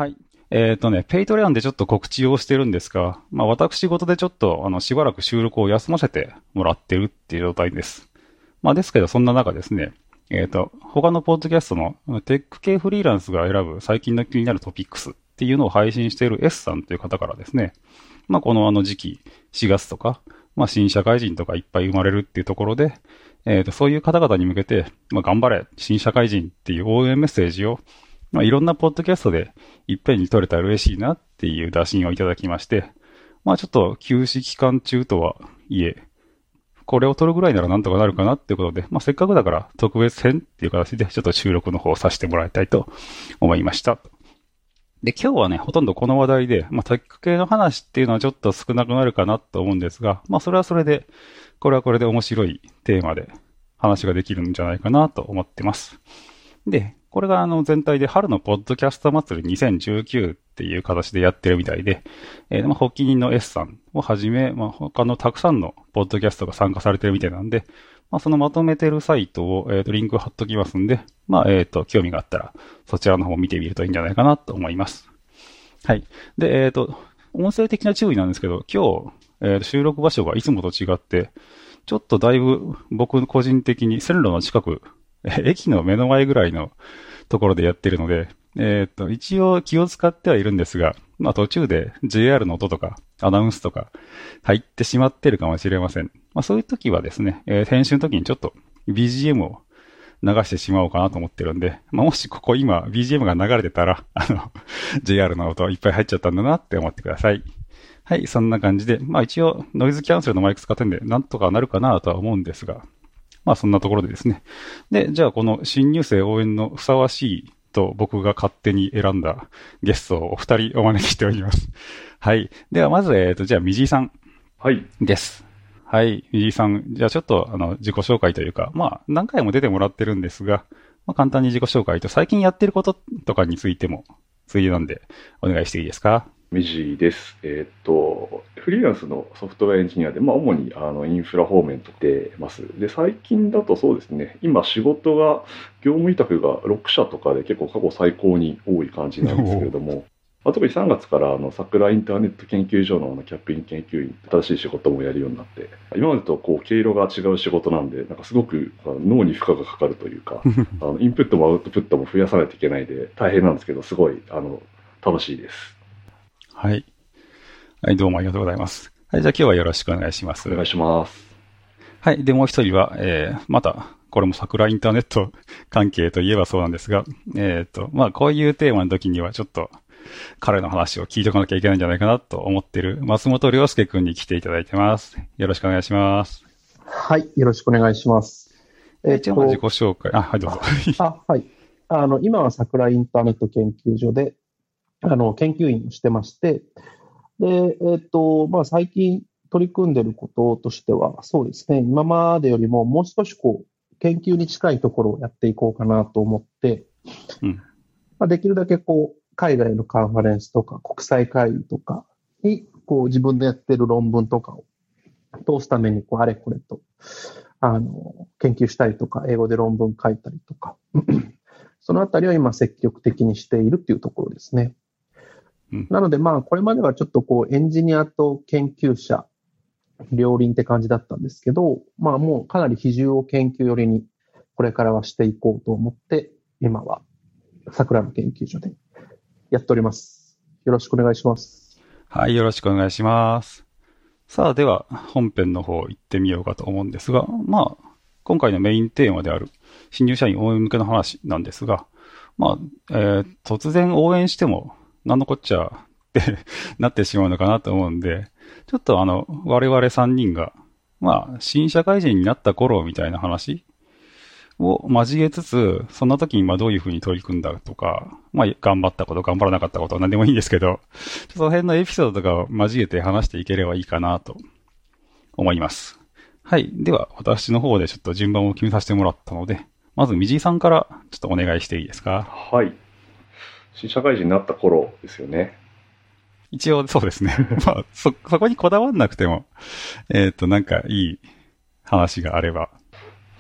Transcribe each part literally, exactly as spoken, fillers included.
はい。えっとね、ペイトレオンでちょっと告知をしてるんですが、まあ私事でちょっと、あの、しばらく収録を休ませてもらってるっていう状態です。まあですけど、そんな中ですね、えっと、他のポッドキャストのテック系フリーランスが選ぶ最近の気になるトピックスっていうのを配信している S さんという方からですね、まあこのあの時期、しがつとか、まあ新社会人とかいっぱい生まれるっていうところで、えっと、そういう方々に向けて、まあ頑張れ、新社会人っていう応援メッセージを、まあいろんなポッドキャストでいっぺんに取れたら嬉しいなっていう打診をいただきまして、まあちょっと休止期間中とはいえ、これを取るぐらいならなんとかなるかなっていうことで、まあせっかくだから特別編っていう形でちょっと収録の方をさせてもらいたいと思いました。で、今日はね、ほとんどこの話題で、まあテック系の話っていうのはちょっと少なくなるかなと思うんですが、まあそれはそれで、これはこれで面白いテーマで話ができるんじゃないかなと思ってます。で、これがあの全体で春のポッドキャスト祭りにせんじゅうきゅうっていう形でやってるみたいで、えー、まあ発起人の S さんをはじめ、まあ他のたくさんのポッドキャストが参加されてるみたいなんで、まあそのまとめてるサイトを、えっと、リンク貼っときますんで、まあえっと、興味があったらそちらの方を見てみるといいんじゃないかなと思います。はい。で、えっと、音声的な注意なんですけど、今日、えー、収録場所がいつもと違って、ちょっとだいぶ僕個人的に線路の近く、駅の目の前ぐらいのところでやってるので、えっと、一応気を使ってはいるんですが、まあ途中で ジェイアール の音とかアナウンスとか入ってしまってるかもしれません。まあそういう時はですね、えー、編集の時にちょっと ビージーエム を流してしまおうかなと思ってるんで、まあもしここ今 ビージーエム が流れてたら、あの、ジェイアール の音いっぱい入っちゃったんだなって思ってください。はい、そんな感じで、まあ一応ノイズキャンセルのマイク使ってんで、なんとかなるかなとは思うんですが、まあそんなところでですね。で、じゃあこの新入生応援のふさわしいと僕が勝手に選んだゲストをお二人お招きしております。はい。ではまず、えっと、じゃあみじいさん。はい。です。はい。みじいさん。じゃあちょっとあの自己紹介というか、まあ何回も出てもらってるんですが、まあ簡単に自己紹介と最近やってることとかについても、ついでなんでお願いしていいですか？ みじです。えーっと、フリーランスのソフトウェアエンジニアで、まあ、主にあのインフラ方面とってます。で、最近だとそうですね、今仕事が、業務委託がろくしゃとかで結構過去最高に多い感じなんですけれども、まあ、特にさんがつからあの桜インターネット研究所のあのキャップイン研究員、新しい仕事もやるようになって、今までとこう毛色が違う仕事なんで、なんかすごく脳に負荷がかかるというか、あのインプットもアウトプットも増やさないといけないで大変なんですけど、すごいあの楽しいです。 はい。はい、どうもありがとうございます。はい、じゃあ今日はよろしくお願いします。 お願いします。 はい、で、もう一人は、えー、また、これも桜インターネット関係といえばそうなんですが、えっと、まあ、こういうテーマの時にはちょっと、彼の話を聞いておかなきゃいけないんじゃないかなと思っている松本良介くんに来ていただいてます。よろしくお願いします。 はい、よろしくお願いします。 えー、一応自己紹介、あ、はい、どうぞ。 あ、はい。あの、今は桜インターネット研究所で、あの、研究員をしてまして、で、えっと、まあ、最近取り組んでることとしては、そうですね、今までよりももう少しこう、研究に近いところをやっていこうかなと思って、うんまあ、できるだけこう、海外のカンファレンスとか国際会議とかに、こう、自分でやってる論文とかを通すために、こう、あれこれと、あの、研究したりとか、英語で論文書いたりとか、そのあたりを今積極的にしているっていうところですね。なので、まあ、これまではちょっとこう、エンジニアと研究者、両輪って感じだったんですけど、まあ、もうかなり比重を研究寄りに、これからはしていこうと思って、今は桜の研究所でやっております。よろしくお願いします。 はい、よろしくお願いします。さあ、では、本編の方行ってみようかと思うんですが、まあ、今回のメインテーマである、新入社員応援向けの話なんですが、まあ、えー、突然応援しても、なんのこっちゃってなってしまうのかなと思うんで、ちょっとあの、我々さんにんが、まあ、新社会人になった頃みたいな話を交えつつ、そんな時にまあどういうふうに取り組んだとか、まあ頑張ったこと、頑張らなかったこと、何でもいいんですけど、その辺のエピソードとかを交えて話していければいいかなと思います。はい。では、私の方でちょっと順番を決めさせてもらったので、まず、みじいさんからちょっとお願いしていいですか？ はい。新社会人になった頃ですよね。 一応そうですね。まあ、そ、そこにこだわんなくても、えっと、なんかいい話があれば。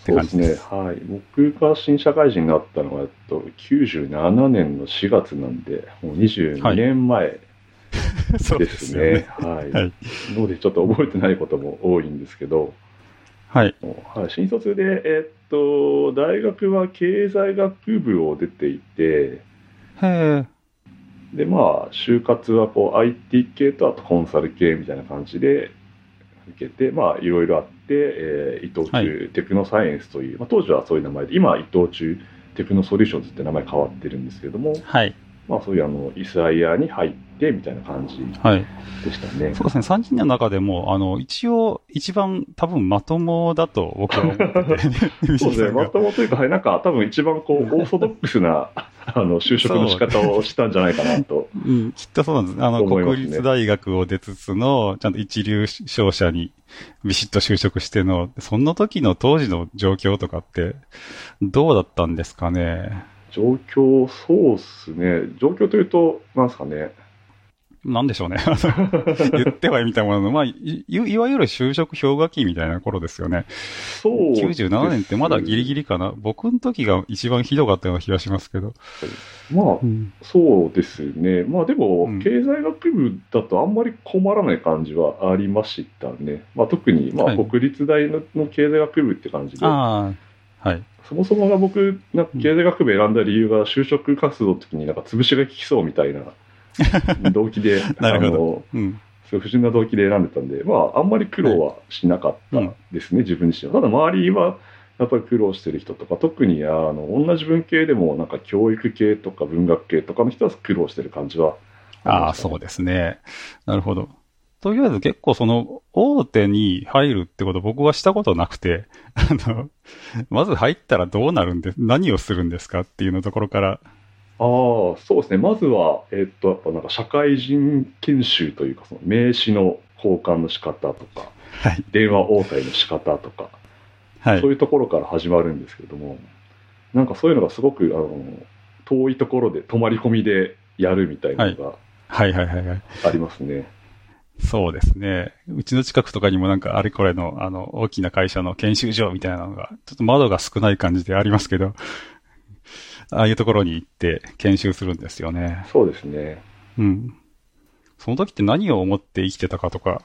って感じです。 そうですね。はい。僕が新社会人になったのが、えっと、きゅうじゅうななねんのしがつなんで、もうにじゅうにねんまえそうでですすよね。 ね。はい。 はい。 ので、ちょっと覚えてないことも多いんですけど、 はい。 はい、新卒で、えっと、大学は経済学部を出ていて、 へえ。 で、まあ、就活はこう アイティー 系とあとコンサル系みたいな感じで受けて、まあ、いろいろあって、えー、伊藤忠、 はい、 テクノサイエンスという、まあ、当時はそういう名前で、今は伊藤忠テクノソリューションズって名前変わってるんですけれども、 はい。 まあ、そういうあの、イスアイアに入ってみたいな感じはい。 でしたね。 そうですね。さんにんの中でも、あの、一応、一番多分まともだと僕は思ってて。 そうですね。まともというか、はい、なんか多分一番こう、オーソドックスな、あの、就職の仕方をしたんじゃないかなと。 うん、きっとそうなんです。あの、 思いますね国立大学を出つつの、ちゃんと一流商社にビシッと就職しての、その時の当時の状況とかって、どうだったんですかね。 状況、そうっすね。状況というと、なんですかね。 なんでしょうね。あの言ってはいみたものの、まあ、い、いいわゆる就職氷河期みたいな頃ですよね。 そうです。 きゅうじゅうななねんってまだギリギリかな。僕の時が一番ひどかったような気がしますけど。 まあ、 うん、 そうですね。まあでも、 うん経済学部だとあんまり困らない感じはありましたね。まあ特に、まあはい国立大のの経済学部って感じで、 ああ、はい。 そもそもが僕、なんか経済学部選んだ理由が就職活動の時になんか潰しが効きそうみたいな動機で、 なるほど。 あの、 うん。 そういう不純な動機で選んでたんで、まああんまり苦労はしなかったですね、自分自身は。ただ周りは、やっぱり苦労してる人とか、特にあの同じ文系でもなんか教育系とか文学系とかの人は苦労してる感じはありああ、 ましたね。 そうですね。なるほど。とりあえず結構その大手に入るってこと僕はしたことなくて、あの、まず入ったらどうなるんで、何をするんですかっていうのところから。 ああ、そうですね。まずは、えっと、やっぱなんか社会人研修というか、その名刺の交換の仕方とか、 はい。 電話応対の仕方とか、 はい。 そういうところから始まるんですけれども、なんかそういうのがすごく、あの、遠いところで泊まり込みでやるみたいなはい。 のがはいはいはいはい。 ありますね。 そうですね。うちの近くとかにもなんかあれこれの、あの、大きな会社の研修所みたいなのが、ちょっと窓が少ない感じでありますけど、ああいうところに行って研修するんですよね。 そうですね。 うん。その時って何を思って生きてたかとか、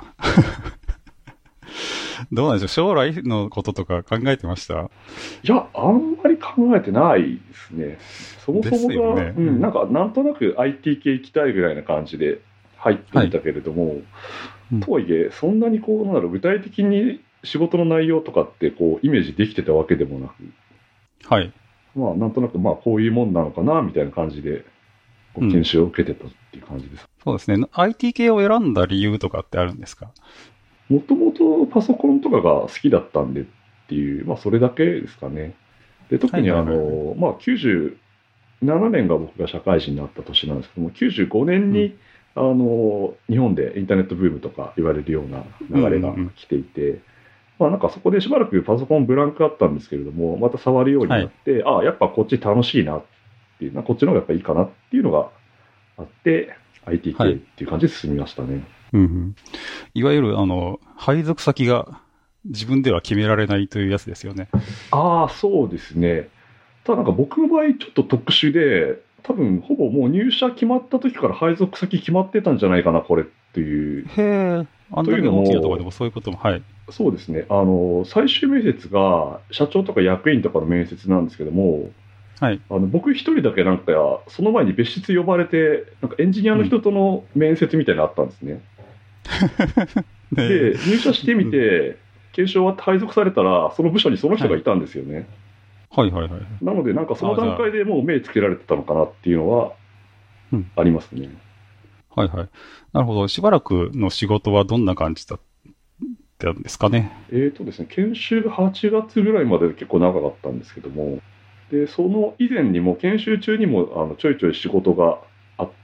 どうなんでしょう、将来のこととか考えてました？ いや、あんまり考えてないですね。そもそもですよが、 ね。 うん、なんかなんとなく アイティー 系行きたいぐらいな感じで入ってみたけれども、 うんとはいえ、そんなにこう、なんだろう、具体的に仕事の内容とかってこう、イメージできてたわけでもなく、 はい。 まあ、なんとなく、まあ、こういうもんなのかな、みたいな感じで、こう研修を受けてたっていう感じです。 そうですね。アイティー 系を選んだ理由とかってあるんですか？ もともとパソコンとかが好きだったんでっていう、まあ、それだけですかね。で、特にあはいはいはいの、まあ、きゅうじゅうななねんが僕が社会人になった年なんですけども、きゅうじゅうごねんに、 うんあの、日本でインターネットブームとか言われるような流れが来ていて、まあなんかそこでしばらくパソコンブランクあったんですけれども、また触るようになって、ああ、やっぱこっち楽しいなっていう、こっちの方がやっぱいいかなっていうのがあって、アイティー 系っていう感じで進みましたね。 うんうん。いわゆる、あの、配属先が自分では決められないというやつですよね。 ああ、そうですね。ただなんか僕の場合ちょっと特殊で、多分ほぼもう入社決まった時から配属先決まってたんじゃないかな、これっていう。 へえ。あんなに大きなところでもそういうことも、はい。 そうですね。あの、最終面接が社長とか役員とかの面接なんですけども、 はい。 あの僕一人だけなんか、その前に別室呼ばれて、なんかエンジニアの人との面接みたいなのあったんですね。 ねで、入社してみて、研修終わって配属されたら、その部署にその人がいたんですよね。 はいはいはいはい。 なので、なんかその段階でもう目つけられてたのかなっていうのはうんありますね。 はいはい。なるほど。しばらくの仕事はどんな感じだったんですかね。 えーとですね、研修がはちがつぐらいまで結構長かったんですけども、で、その以前にも、研修中にもあのちょいちょい仕事があって、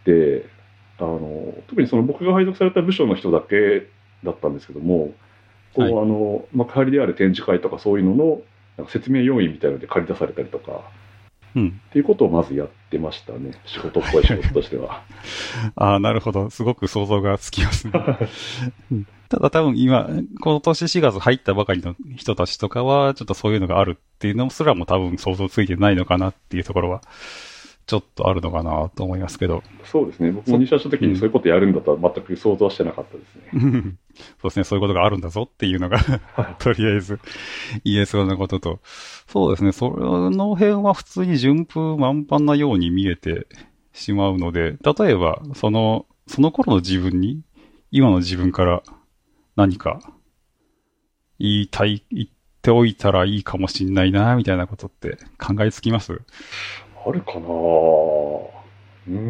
あの特にその僕が配属された部署の人だけだったんですけども、こう、 はい、 あの幕張である展示会とかそういうののなんか説明要員みたいなので借り出されたりとか、 うん。 っていうことをまずやってましたね。仕事っぽい仕事としては。 ああ、なるほど。すごく想像がつきますね。うんただ多分今、今年しがつ入ったばかりの人たちとかは、ちょっとそういうのがあるっていうのすらも多分想像ついてないのかなっていうところは、ちょっとあるのかなと思いますけど。 そうですね。僕も入社した時にそういうことやるんだとは全く想像はしてなかったですね。 うん、そうですね。そういうことがあるんだぞっていうのがとりあえず言えそうなことと。そうですね。その辺は普通に順風満帆なように見えてしまうので、例えば、その、その頃の自分に、今の自分から何か言いたい、言っておいたらいいかもしんないな、みたいなことって考えつきます？ あるかなぁ。うー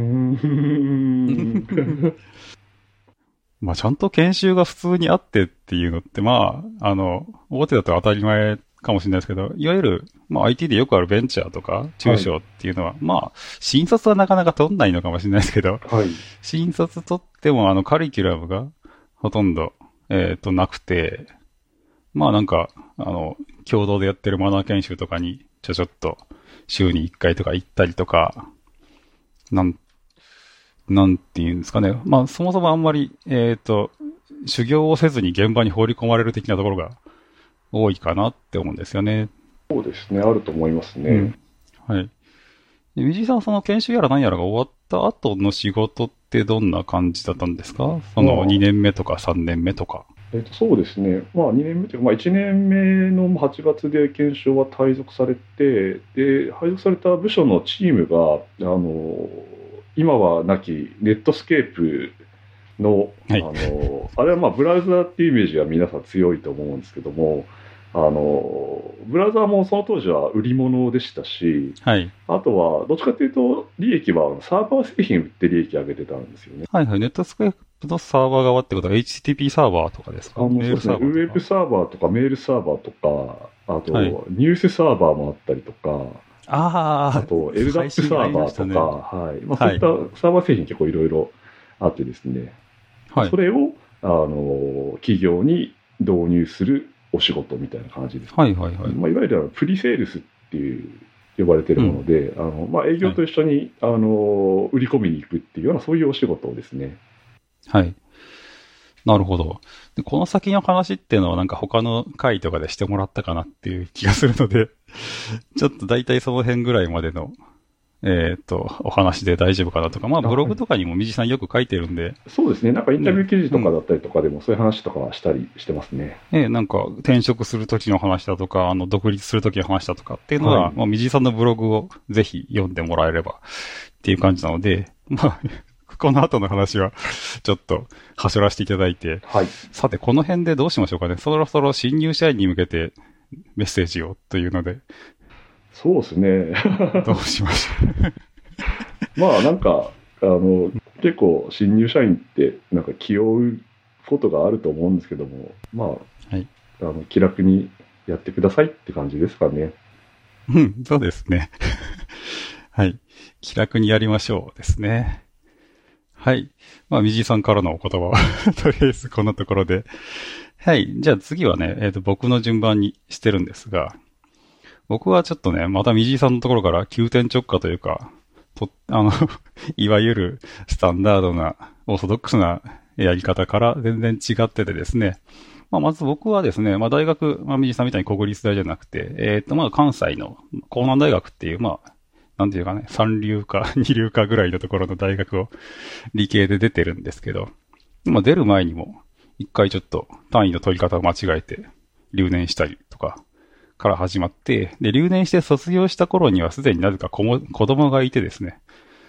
ん。 まあちゃんと研修が普通にあってっていうのって、まあ、あの、大手だと当たり前かもしれないですけど、いわゆる、まあ アイティー でよくあるベンチャーとか中小っていうのは、はい、まあ、新卒はなかなか取んないのかもしれないですけど、 はい、 新卒取ってもあのカリキュラムがほとんど、えっと、なくて、まあなんか、あの、共同でやってるマナー研修とかに、ちょちょっと、週にいっかいとか行ったりとか、なん、なんていうんですかね。まあそもそもあんまり、えっと、修行をせずに現場に放り込まれる的なところが多いかなって思うんですよね。 そうですね、あると思いますね。 うん、はい。藤井さんはその研修やら何やらが終わった後の仕事ってどんな感じだったんですか？そのにねんめとかさんねんめとか。 えっと、そうですね、まあ、にねんめというか、まあ、いちねんめのはちがつで研修は配属されて、で配属された部署のチームが、あの今はなきネットスケープの、はい、あのあれはまあブラウザーっていうイメージが皆さん強いと思うんですけども、あのブラウザーもその当時は売り物でしたし、 はい、 あとはどっちかというと利益はサーバー製品売って利益上げてたんですよね。 はいはい、ネットスケープのサーバー側ってことは エイチティーティーピー サーバーとかですか？ あのそうですね、ウェブサーバーとかメールサーバーとか、あと、はい、ニュースサーバーもあったりとか、 あ, あと エルダップ サーバーとか、ね、はいまあ、そういったサーバー製品結構いろいろあってですね、はい、それをあの企業に導入するお仕事みたいな感じです、ね。 はいはいはい。 まあ、いわゆるプリセールスっていう呼ばれているもので、うん、あのまあ、営業と一緒に、はい、あの売り込みに行くっていうようなそういうお仕事ですね。 はい。なるほど。でこの先の話っていうのはなんか他の回とかでしてもらったかなっていう気がするので、ちょっと大体その辺ぐらいまでの、えっと、お話で大丈夫かなとか、まあブログとかにも水さんよく書いてるんで。 そうですね。なんかインタビュー記事とかだったりとかでもそういう話とかしたりしてますね。 ええ、なんか転職するときの話だとか、あの、独立するときの話だとかっていうのは、はい、まあ水さんのブログをぜひ読んでもらえればっていう感じなので、まあ、この後の話は、ちょっと、はしょらせていただいて。 はい。 さて、この辺でどうしましょうかね。そろそろ新入社員に向けてメッセージをというので。 そうですね。 どうしましょう。まあ、なんか、あの、結構、新入社員って、なんか気負うことがあると思うんですけども、まあ、はい、あの気楽にやってくださいって感じですかね。 うん、そうですね。はい。気楽にやりましょうですね。はい。まあ、みじいさんからのお言葉は、とりあえずこんなところで。はい。じゃあ次はね、えっと、僕の順番にしてるんですが、僕はちょっとね、またみじいさんのところから急転直下というか、と、あの、いわゆるスタンダードな、オーソドックスなやり方から全然違っててですね、まあ、まず僕はですね、まあ、大学、まあ、みじいさんみたいに国立大じゃなくて、えっと、まあ、関西の江南大学っていう、まあ、なんていうかね、三流か二流かぐらいのところの大学を理系で出てるんですけど、まあ出る前にも一回ちょっと単位の取り方を間違えて留年したりとかから始まって、で、留年して卒業した頃にはすでになぜか子も子供がいてですね、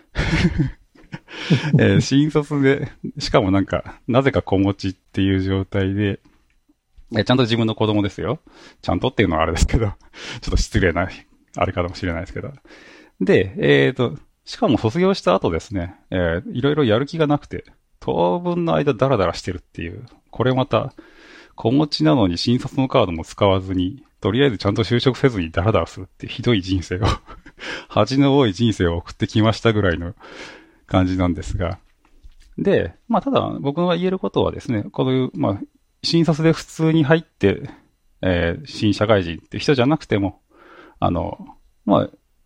えー、新卒で、しかもなんか、なぜか子持ちっていう状態で、えちゃんと自分の子供ですよ。ちゃんとっていうのはあれですけど、ちょっと失礼な、あれかもしれないですけど。で、えっと、しかも卒業した後ですね、えー、いろいろやる気がなくて、当分の間ダラダラしてるっていう、これまた、子持ちなのに新卒のカードも使わずに、とりあえずちゃんと就職せずにダラダラするってひどい人生を、恥の多い人生を送ってきましたぐらいの感じなんですが。で、まあただ僕が言えることはですね、こういう、まあ、新卒で普通に入って、えー、新社会人って人じゃなくても、あの、まあ、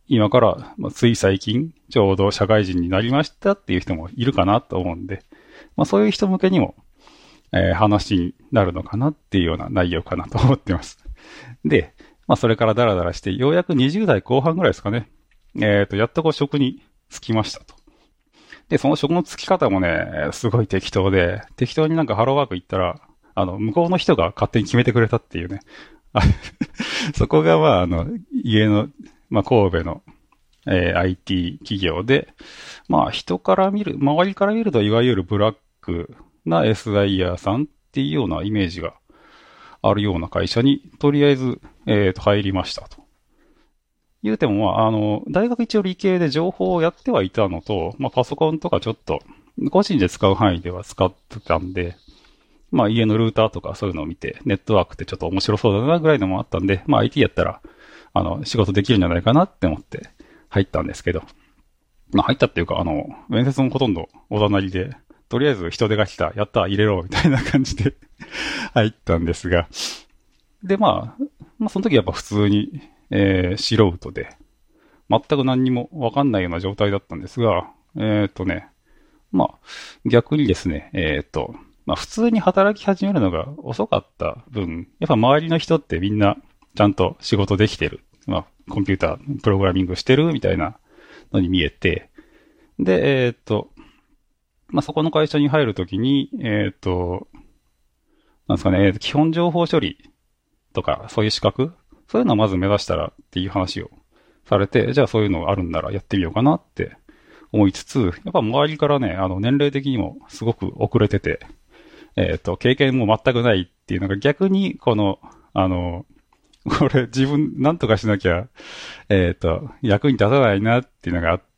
今から、まあ、つい最近、ちょうど社会人になりましたっていう人もいるかなと思うんで、まあそういう人向けにも、えー、話になるのかなっていうような内容かなと思ってます。で、まあそれからダラダラして、ようやくにじゅう代後半ぐらいですかね。えっと、やっとこう職に就きましたと。で、その職の就き方もね、すごい適当で、適当になんかハローワーク行ったら、あの、向こうの人が勝手に決めてくれたっていうね。そこがまあ、あの、家の、まあ神戸の、えー、アイティー 企業で、まあ人から見る、周りから見るといわゆるブラックな エスアイ ヤーさんっていうようなイメージがあるような会社に、とりあえず、えっと、入りましたと。言うても、まあ、あの、大学一応理系で情報をやってはいたのと、まあ、パソコンとかちょっと、個人で使う範囲では使ってたんで、まあ、家のルーターとかそういうのを見て、ネットワークってちょっと面白そうだなぐらいのもあったんで、まあ、アイティー やったら、あの、仕事できるんじゃないかなって思って入ったんですけど、まあ、入ったっていうか、あの、面接もほとんどおざなりで、とりあえず人手が来た、やった、入れろ、みたいな感じで入ったんですが、で、まあ、まあ、その時やっぱ普通に、えー、素人で、全く何にもわかんないような状態だったんですが、えっとね、まあ、逆にですね、えっと、まあ普通に働き始めるのが遅かった分、やっぱ周りの人ってみんなちゃんと仕事できてる。まあ、コンピューター、プログラミングしてるみたいなのに見えて、で、えっと、まあそこの会社に入るときに、えっと、なんですかね、基本情報処理とか、そういう資格そういうのをまず目指したらっていう話をされて、じゃあそういうのがあるんならやってみようかなって思いつつ、やっぱ周りからね、あの年齢的にもすごく遅れてて、えっと、経験も全くないっていうのが逆にこの、あの、これ自分なんとかしなきゃ、えっと、役に立たないなっていうのがあって、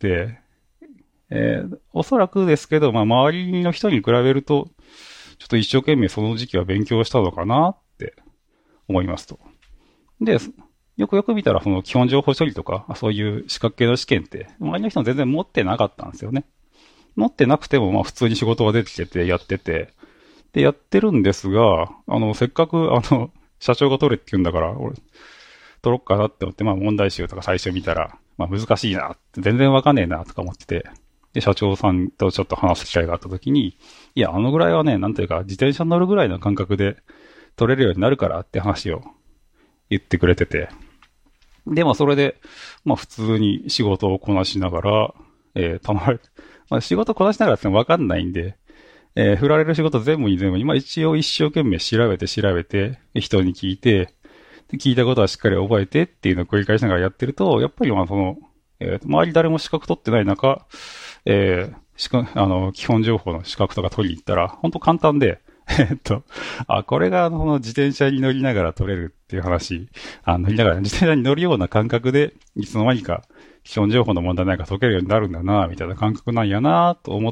えー、おそらくですけど、まあ周りの人に比べると、ちょっと一生懸命その時期は勉強したのかなって思いますと。で、よくよく見たら、その基本情報処理とか、そういう資格系の試験って、周りの人も全然持ってなかったんですよね。持ってなくても、まあ普通に仕事が出てきてて、やってて、で、やってるんですが、あの、せっかく、あの、社長が取れって言うんだから、俺、取ろっかなって思って、まあ問題集とか最初見たら、まあ難しいなって、全然わかんねえなとか思ってて、で、社長さんとちょっと話す機会があった時に、いや、あのぐらいはね、なんていうか、自転車に乗るぐらいの感覚で取れるようになるからって話を言ってくれてて、で、まあ、それで、まあ、普通に仕事をこなしながら、えー、頼まれて、まあ、仕事こなしながらってわかんないんで、えー、振られる仕事全部に全部に、まあ、一応一生懸命調べて調べて、人に聞いて、で聞いたことはしっかり覚えてっていうのを繰り返しながらやってると、やっぱりまあ、その、えー、周り誰も資格取ってない中、えー、資格、あの、基本情報の資格とか取りに行ったら、本当簡単で、えっと、あ、これがあの、自転車に乗りながら取れるっていう話、あ乗りながら、自転車に乗るような感覚で、いつの間にか、基本情報の問題なんか解けるようになるんだな、みたいな感覚なんやな、と思って、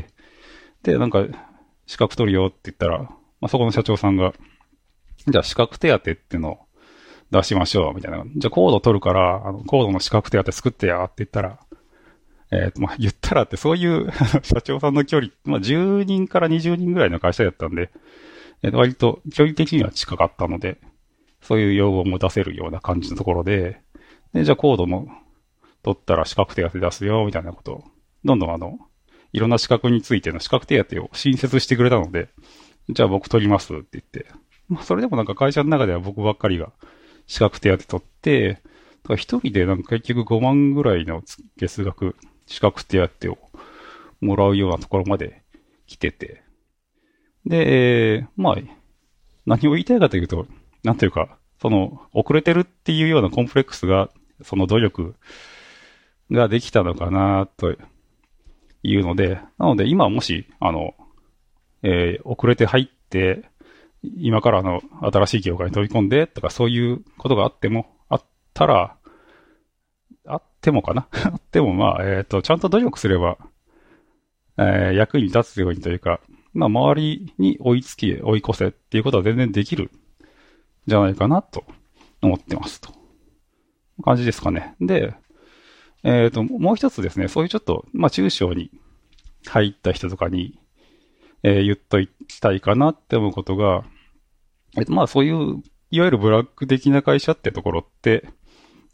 で、なんか、資格取るよって言ったら、まあ、そこの社長さんが、じゃあ資格手当っていうのを出しましょう、みたいな。じゃあコード取るから、あの、コードの資格手当作ってや、って言ったら、えっと、まあ、言ったらってそういう社長さんの距離、まあ、じゅうにんからにじゅうにんぐらいの会社だったんで、えっと、割と距離的には近かったので、そういう要望も出せるような感じのところで、で、じゃあコードも取ったら資格手当出すよ、みたいなことを、どんどんあの、いろんな資格についての資格手当を新設してくれたので、じゃあ僕取りますって言って、まあ、それでもなんか会社の中では僕ばっかりが資格手当取って、一人でなんか結局ごまんぐらいの月額、資格手当をもらうようなところまで来てて。で、えー、まあ、何を言いたいかというと、なんていうか、その、遅れてるっていうようなコンプレックスが、その努力ができたのかな、というので、なので今もし、あの、えー、遅れて入って、今からの新しい業界に飛び込んで、とかそういうことがあっても、あったら、あってもかなあっても、まあ、えっと、ちゃんと努力すれば、えー、役に立つようにというか、まあ、周りに追いつき、追い越せっていうことは全然できる、じゃないかな、と思ってますと。感じですかね。で、えっと、もう一つですね、そういうちょっと、まあ、中小に入った人とかに、えー、言っときたいかなって思うことが、えっと、まあ、そういう、いわゆるブラック的な会社ってところって、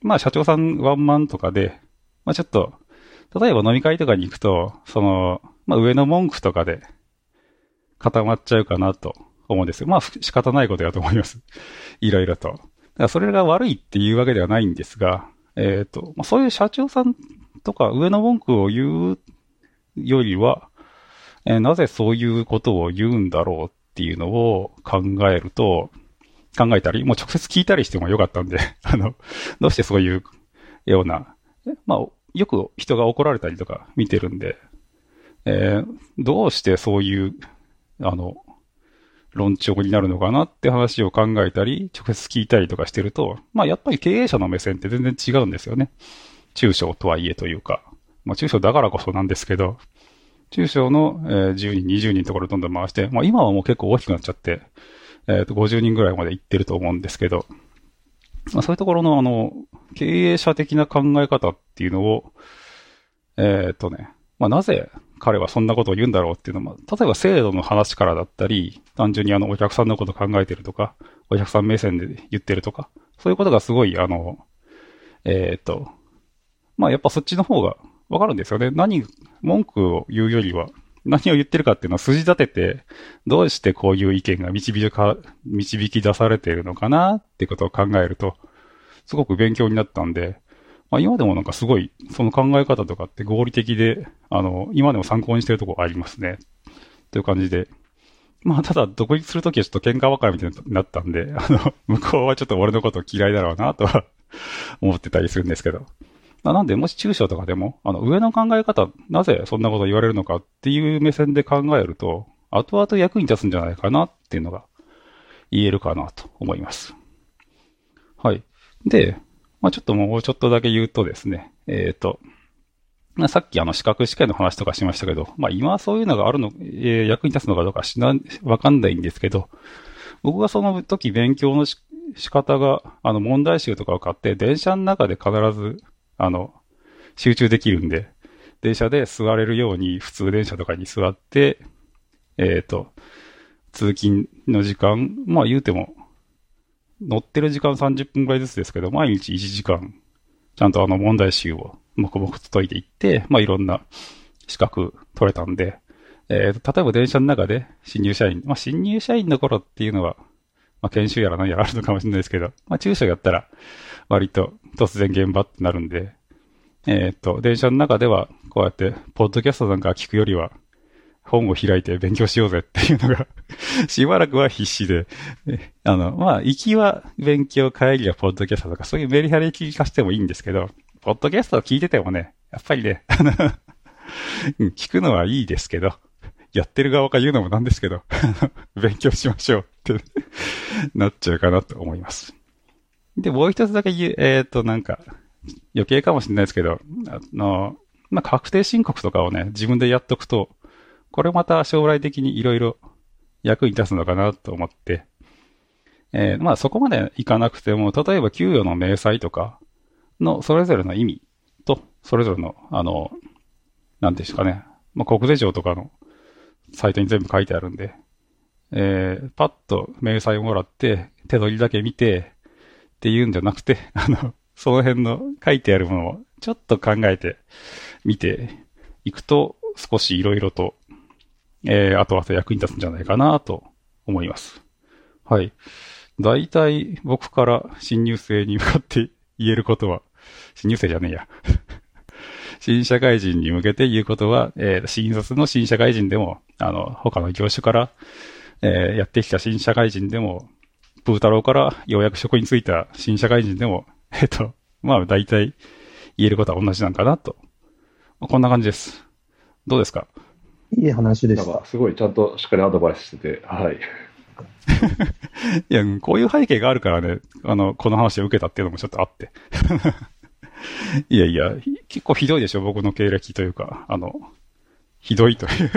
まあ社長さんワンマンとかで、まあちょっと、例えば飲み会とかに行くと、その、まあ上の文句とかで固まっちゃうかなと思うんですよ。まあ仕方ないことだと思います。いろいろと。だからそれが悪いっていうわけではないんですが、えっと、まあそういう社長さんとか上の文句を言うよりは、えー、なぜそういうことを言うんだろうっていうのを考えると、考えたり、もう直接聞いたりしてもよかったんで、あの、どうしてそういうような、まあ、よく人が怒られたりとか見てるんで、えー、どうしてそういう、あの、論調になるのかなって話を考えたり、直接聞いたりとかしてると、まあやっぱり経営者の目線って全然違うんですよね。中小とはいえというか、まあ中小だからこそなんですけど、中小の、えー、じゅうにん、にじゅうにんのところどんどん回して、まあ今はもう結構大きくなっちゃって、えっと、ごじゅうにんぐらいまで行ってると思うんですけど、まあそういうところのあの、経営者的な考え方っていうのを、えっとね、まあなぜ彼はそんなことを言うんだろうっていうのは、例えば制度の話からだったり、単純にあの、お客さんのことを考えてるとか、お客さん目線で言ってるとか、そういうことがすごいあの、えっと、まあやっぱそっちの方がわかるんですよね。何、文句を言うよりは、何を言ってるかっていうのは筋立てて、どうしてこういう意見が導か、導き出されているのかなってことを考えると、すごく勉強になったんで、まあ今でもなんかすごい、その考え方とかって合理的で、あの、今でも参考にしてるところありますね。という感じで。まあただ独立するときはちょっと喧嘩別れみたいになったんで、あの、向こうはちょっと俺のこと嫌いだろうなとは思ってたりするんですけど。なんで、もし中小とかでも、あの、上の考え方、なぜそんなこと言われるのかっていう目線で考えると、後々役に立つんじゃないかなっていうのが言えるかなと思います。はい。で、まあちょっともうちょっとだけ言うとですね、えっと、さっきあの資格試験の話とかしましたけど、まあ今はそういうのがあるの、えー、役に立つのかどうかしな、わかんないんですけど、僕がその時勉強のし仕方が、あの問題集とかを買って、電車の中で必ず、あの、集中できるんで、電車で座れるように普通電車とかに座って、えっと、通勤の時間、まあ言うても、乗ってる時間さんじゅっぷんくらいずつですけど、毎日いちじかん、ちゃんとあの問題集を黙々と解いていって、まあいろんな資格取れたんで、えー、例えば電車の中で新入社員、まあ新入社員の頃っていうのは、まあ研修やら何やらあるのかもしれないですけど、まあ中小やったら割と突然現場ってなるんで、えー、っと、電車の中ではこうやって、ポッドキャストなんか聞くよりは、本を開いて勉強しようぜっていうのがしばらくは必死で、あの、まあ、行きは勉強、帰りはポッドキャストとか、そういうメリハリ聞かせてもいいんですけど、ポッドキャストを聞いててもね、やっぱりね、あの聞くのはいいですけど、やってる側が言うのもなんですけど、勉強しましょうってなっちゃうかなと思います。で、もう一つだけ言う、えっと、なんか、余計かもしれないですけど、あの、まあ、確定申告とかをね、自分でやっとくと、これまた将来的にいろいろ役に立つのかなと思って、えー、まあそこまでいかなくても、例えば給与の明細とかのそれぞれの意味と、それぞれの、あの、なんですかね、まあ、国税庁とかのサイトに全部書いてあるんで、えー、パッと明細をもらって、手取りだけ見てっていうんじゃなくて、あの、その辺の書いてあるものをちょっと考えてみていくと、少しいろいろとえー、後々役に立つんじゃないかなと思います。はい。大体僕から新入生に向かって言えることは、新入生じゃねえや。新社会人に向けて言うことは、えー、新卒の新社会人でも、あの、他の業種から、えー、やってきた新社会人でも、プー太郎からようやく職に就いた新社会人でも、えっと、まあ大体言えることは同じなんかなと。こんな感じです。どうですか？ いい話でした。 なんかすごいちゃんとしっかりアドバイスしてて、はい。 いや、こういう背景があるからね、あの、この話を受けたっていうのもちょっとあって。いやいや、結構ひどいでしょ、僕の経歴というか、あの、ひどいという。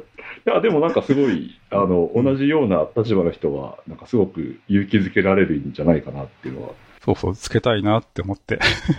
いや、でもなんかすごい、あの、同じような立場の人は、なんかすごく勇気づけられるんじゃないかなっていうのは。 そうそう、つけたいなって思って。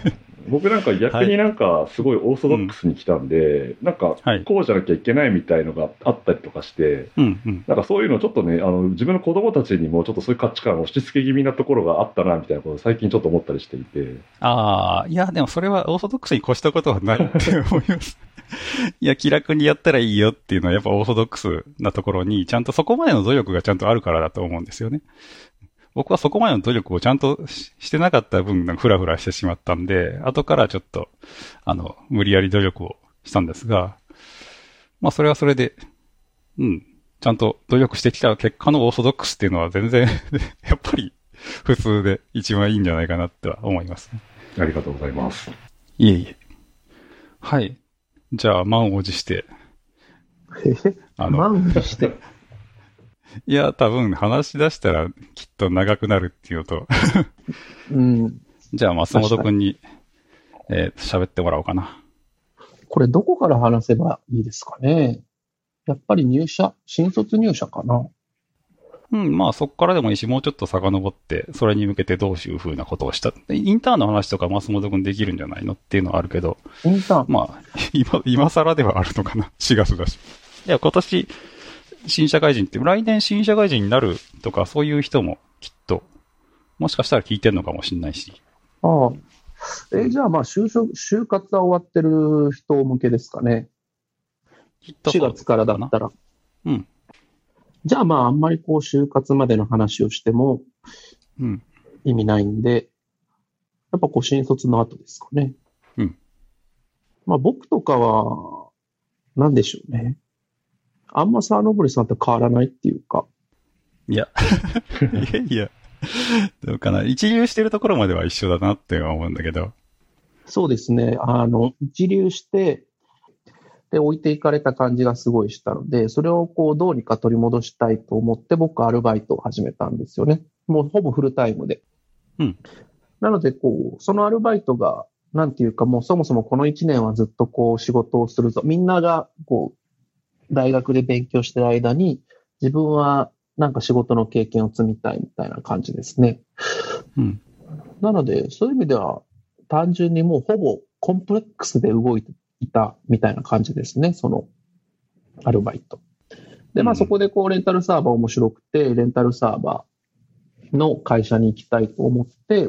僕なんか逆になんかすごいオーソドックスに来たんで、はい、なんかこうじゃなきゃいけないみたいのがあったりとかして、 うんうん、 なんかそういうのちょっとね、あの自分の子供たちにもちょっとそういう価値観を押し付け気味なところがあったなみたいなことを最近ちょっと思ったりしていて。 ああ、いやでもそれはオーソドックスに越したことはないって思います。いや、気楽にやったらいいよっていうのはやっぱオーソドックスなところに、ちゃんとそこまでの努力がちゃんとあるからだと思うんですよね。僕はそこまでの努力をちゃんと し, してなかった分、フラフラしてしまったんで、後からちょっと、あの、無理やり努力をしたんですが、まあそれはそれで、うん、ちゃんと努力してきた結果のオーソドックスっていうのは全然、やっぱり普通で一番いいんじゃないかなっては思います、ね。 ありがとうございます。 いえいえ。はい。じゃあ、満を持して。 あの満を持して。 いや、多分話し出したらきっと長くなるっていうのと、 うん。 じゃあ、松本くんに、えー、喋ってもらおうかな。 これどこから話せばいいですかね。やっぱり入社、新卒入社かな。 うん、まあそこからでもいいし、もうちょっと遡って、それに向けてどういう風なことをした。インターンの話とか松本くんできるんじゃないのっていうのはあるけど。 インターンまあ、今、今更ではあるのかな。しがつだし。いや、今年、新社会人って、来年新社会人になるとか、そういう人もきっと、もしかしたら聞いてんのかもしれないし。 ああ。え、じゃあまあ、就職、就活は終わってる人向けですかね。 きっとしがつからだったら。 うん。 じゃあまあ、あんまりこう、就活までの話をしても、 うん。 意味ないんで、やっぱこう、新卒の後ですかね。 うん。 まあ、僕とかは、なんでしょうね。あんま沢登さんと変わらないっていうか。 いや。いやいや。どうかな。一流してるところまでは一緒だなって思うんだけど。 そうですね。あの、一流して、で、置いていかれた感じがすごいしたので、それをこう、どうにか取り戻したいと思って、僕、アルバイトを始めたんですよね。もう、ほぼフルタイムで。 うん。 なので、こう、そのアルバイトが、なんていうか、もうそもそもこの一年はずっとこう、仕事をするぞ。みんなが、こう、大学で勉強してる間に、自分はなんか仕事の経験を積みたいみたいな感じですね。 うん。 なので、そういう意味では、単純にもうほぼコンプレックスで動いていたみたいな感じですね、そのアルバイト。で、まあそこでこうレンタルサーバー面白くて、レンタルサーバーの会社に行きたいと思って、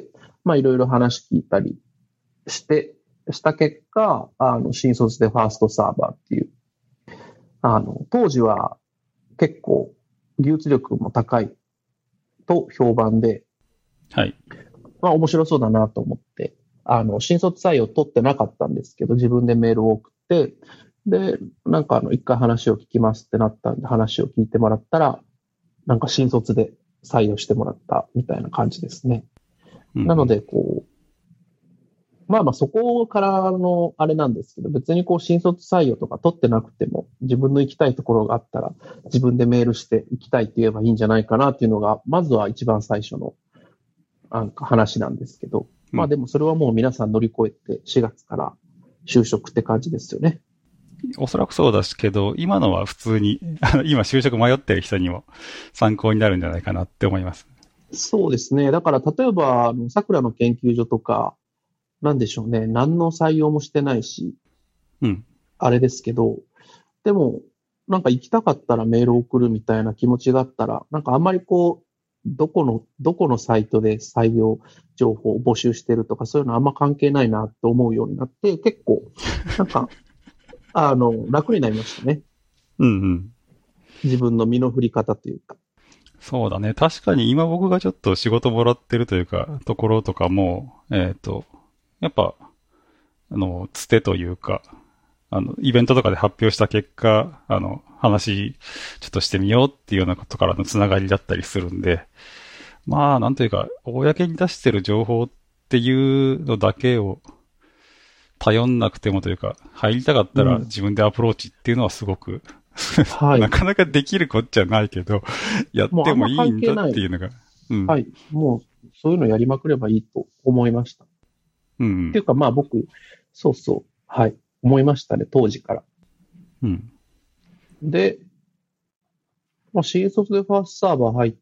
まあいろいろ話聞いたりして、した結果、あの、新卒でファーストサーバーっていう、あの、当時は結構技術力も高いと評判で、 はい。 まあ面白そうだなと思って、あの、新卒採用取ってなかったんですけど、自分でメールを送って、で、なんかあの、一回話を聞きますってなったんで、話を聞いてもらったら、なんか新卒で採用してもらったみたいな感じですね。うん、なので、こう、まあまあそこからのあれなんですけど、別にこう新卒採用とか取ってなくても、自分の行きたいところがあったら、自分でメールして行きたいって言えばいいんじゃないかなっていうのが、まずは一番最初のなんか話なんですけど、まあでもそれはもう皆さん乗り越えてしがつから就職って感じですよね。 おそらくそうですけど、今のは普通に、今就職迷ってる人にも参考になるんじゃないかなって思います。 そうですね。だから例えば、あの、桜の研究所とか、なんでしょうね。何の採用もしてないし、 うん。 あれですけど、でも、なんか行きたかったらメールを送るみたいな気持ちがあったら、なんかあんまりこう、どこの、どこのサイトで採用情報を募集してるとか、そういうのあんま関係ないなって思うようになって、結構、なんか、あの、楽になりましたね。 うんうん。 自分の身の振り方というか。 そうだね。確かに今僕がちょっと仕事もらってるというか、ところとかも、えっと、やっぱ、あの、つてというか、あの、イベントとかで発表した結果、あの、話、ちょっとしてみようっていうようなことからのつながりだったりするんで、まあ、なんというか、公に出してる情報っていうのだけを頼んなくてもというか、入りたかったら自分でアプローチっていうのはすごく、うん、なかなかできるこっちゃないけど、やってもいいんだっていうのが。 うん、はい。もう、そういうのやりまくればいいと思いました。 うん、うん。 っていうか、まあ僕、そうそう、はい。思いましたね、当時から。 うん。 で、まあ、新卒でファーストサーバー入って、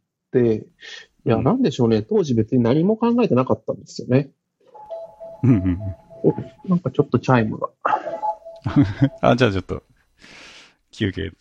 いや、なんでしょうね、当時別に何も考えてなかったんですよね。 うんうん。 お、なんかちょっとチャイムが。 あ、じゃあちょっと、休憩。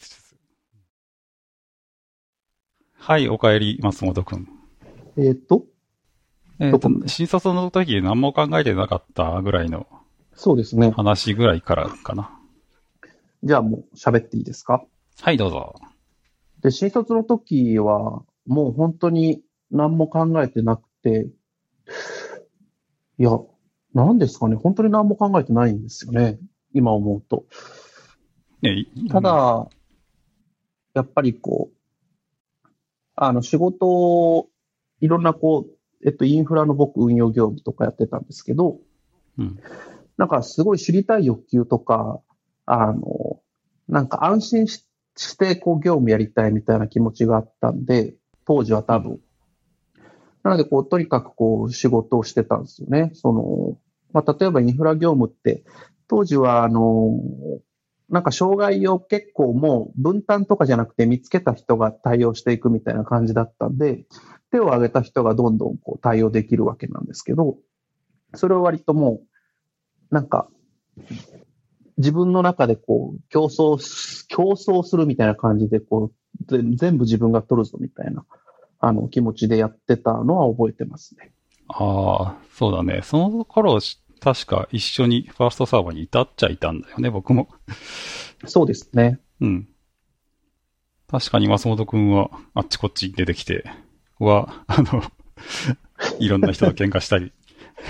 はい、おかえり、松本くん。 えっと、 えっと、新卒の時何も考えてなかったぐらいのそうですね。 話ぐらいからかな。 じゃあもう喋っていいですか？ はい、どうぞ。 で、新卒の時は、もう本当に何も考えてなくて、いや、何ですかね、本当に何も考えてないんですよね。今思うと。 ね、 ただ、やっぱりこう、あの、仕事を、いろんなこう、えっと、インフラの僕、運用業務とかやってたんですけど、 うん、 なんかすごい知りたい欲求とか、あの、なんか安心ししてこう業務やりたいみたいな気持ちがあったんで、当時は多分。うん、なので、こう、とにかくこう、仕事をしてたんですよね。その、まあ、例えばインフラ業務って、当時は、あの、なんか障害を結構もう分担とかじゃなくて見つけた人が対応していくみたいな感じだったんで、手を挙げた人がどんどんこう対応できるわけなんですけど、それを割ともう、なんか、自分の中でこう、競争、競争するみたいな感じで、こう、全部自分が取るぞみたいな、あの、気持ちでやってたのは覚えてますね。 ああ、そうだね。その頃、確か一緒にファーストサーバーにいたっちゃいたんだよね、僕も。 そうですね。 うん。確かに松本くんはあっちこっち出てきて、は、あの、いろんな人と喧嘩したり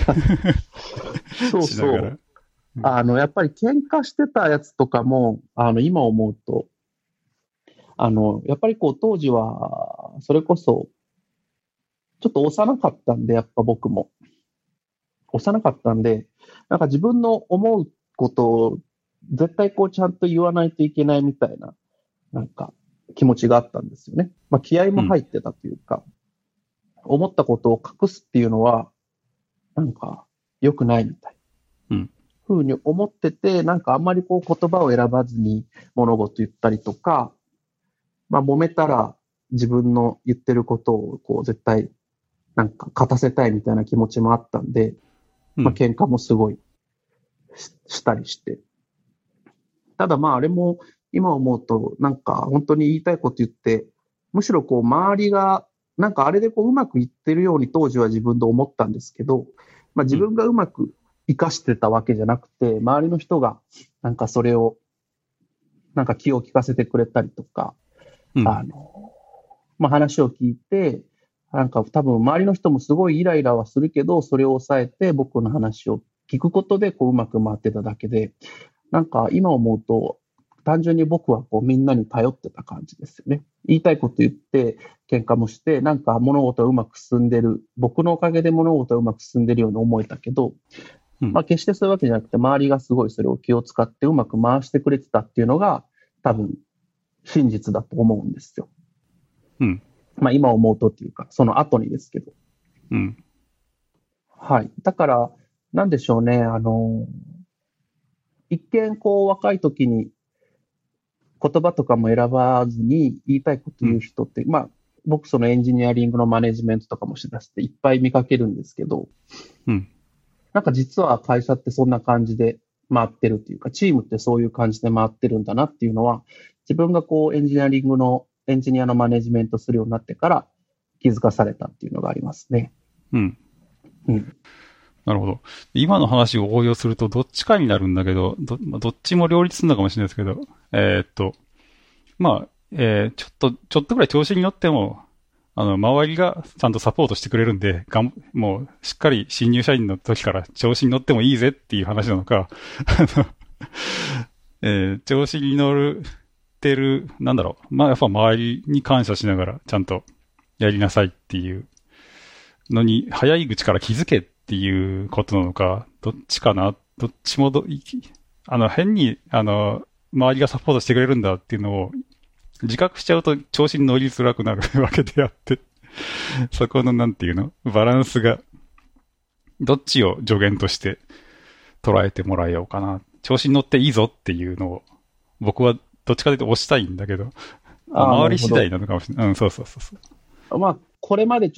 そうそう。うん、あの、やっぱり喧嘩してたやつとかも、あの、今思うと、あの、やっぱりこう、当時は、それこそ、ちょっと幼かったんで、やっぱ僕も。幼かったんで、なんか自分の思うことを絶対こうちゃんと言わないといけないみたいな、なんか気持ちがあったんですよね。まあ気合も入ってたというか、うん、思ったことを隠すっていうのは、なんか良くないみたいな、うん、ふうに思ってて、なんかあんまりこう言葉を選ばずに物事言ったりとか、まあ揉めたら自分の言ってることをこう絶対なんか勝たせたいみたいな気持ちもあったんで、まあ、喧嘩もすごい し, したりして。ただまああれも今思うとなんか本当に言いたいこと言って、むしろこう周りがなんかあれでこううまくいってるように当時は自分で思ったんですけど、まあ自分がうまく活かしてたわけじゃなくて、周りの人がなんかそれをなんか気を利かせてくれたりとか、うん、あの、まあ話を聞いて、なんか多分周りの人もすごいイライラはするけど、それを抑えて僕の話を聞くことでこううまく回ってただけで、なんか今思うと単純に僕はこうみんなに頼ってた感じですよね。言いたいこと言って喧嘩もして、なんか物事がうまく進んでる。僕のおかげで物事がうまく進んでるように思えたけど、うん、まあ決してそういうわけじゃなくて周りがすごいそれを気を使ってうまく回してくれてたっていうのが多分真実だと思うんですよ。 うん。 まあ今思うとっていうか、その後にですけど。 うん。 はい。だから、なんでしょうね、あの、一見こう若い時に言葉とかも選ばずに言いたいこと言う人って、うん、まあ僕そのエンジニアリングのマネジメントとかもしだしていっぱい見かけるんですけど、 うん。 なんか実は会社ってそんな感じで回ってるっていうか、チームってそういう感じで回ってるんだなっていうのは、自分がこうエンジニアリングのエンジニアのマネジメントするようになってから気づかされたっていうのがありますね。 うん。 うん。 なるほど。今の話を応用するとどっちかになるんだけど、ど、どっちも両立するのかもしれないですけど、えー、っと、まあ、えー、ちょっと、ちょっとぐらい調子に乗っても、あの、周りがちゃんとサポートしてくれるんで、がん、もう、しっかり新入社員の時から調子に乗ってもいいぜっていう話なのか、あの、えー、調子に乗る、てる、なんだろう。まあ、やっぱ周りに感謝しながら、ちゃんとやりなさいっていうのに、早い口から気づけっていうことなのか、どっちかな、どっちもど、あの、変に、あの、周りがサポートしてくれるんだっていうのを、自覚しちゃうと調子に乗りづらくなるわけであって、そこのなんていうの、バランスが、どっちを助言として捉えてもらえようかな。調子に乗っていいぞっていうのを、僕はどっちかというと押したいんだけど、周り次第なのかもしれない。うん、そうそうそうそう。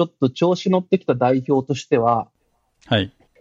まあ、これまでちょっと調子乗ってきた代表としては、 はい。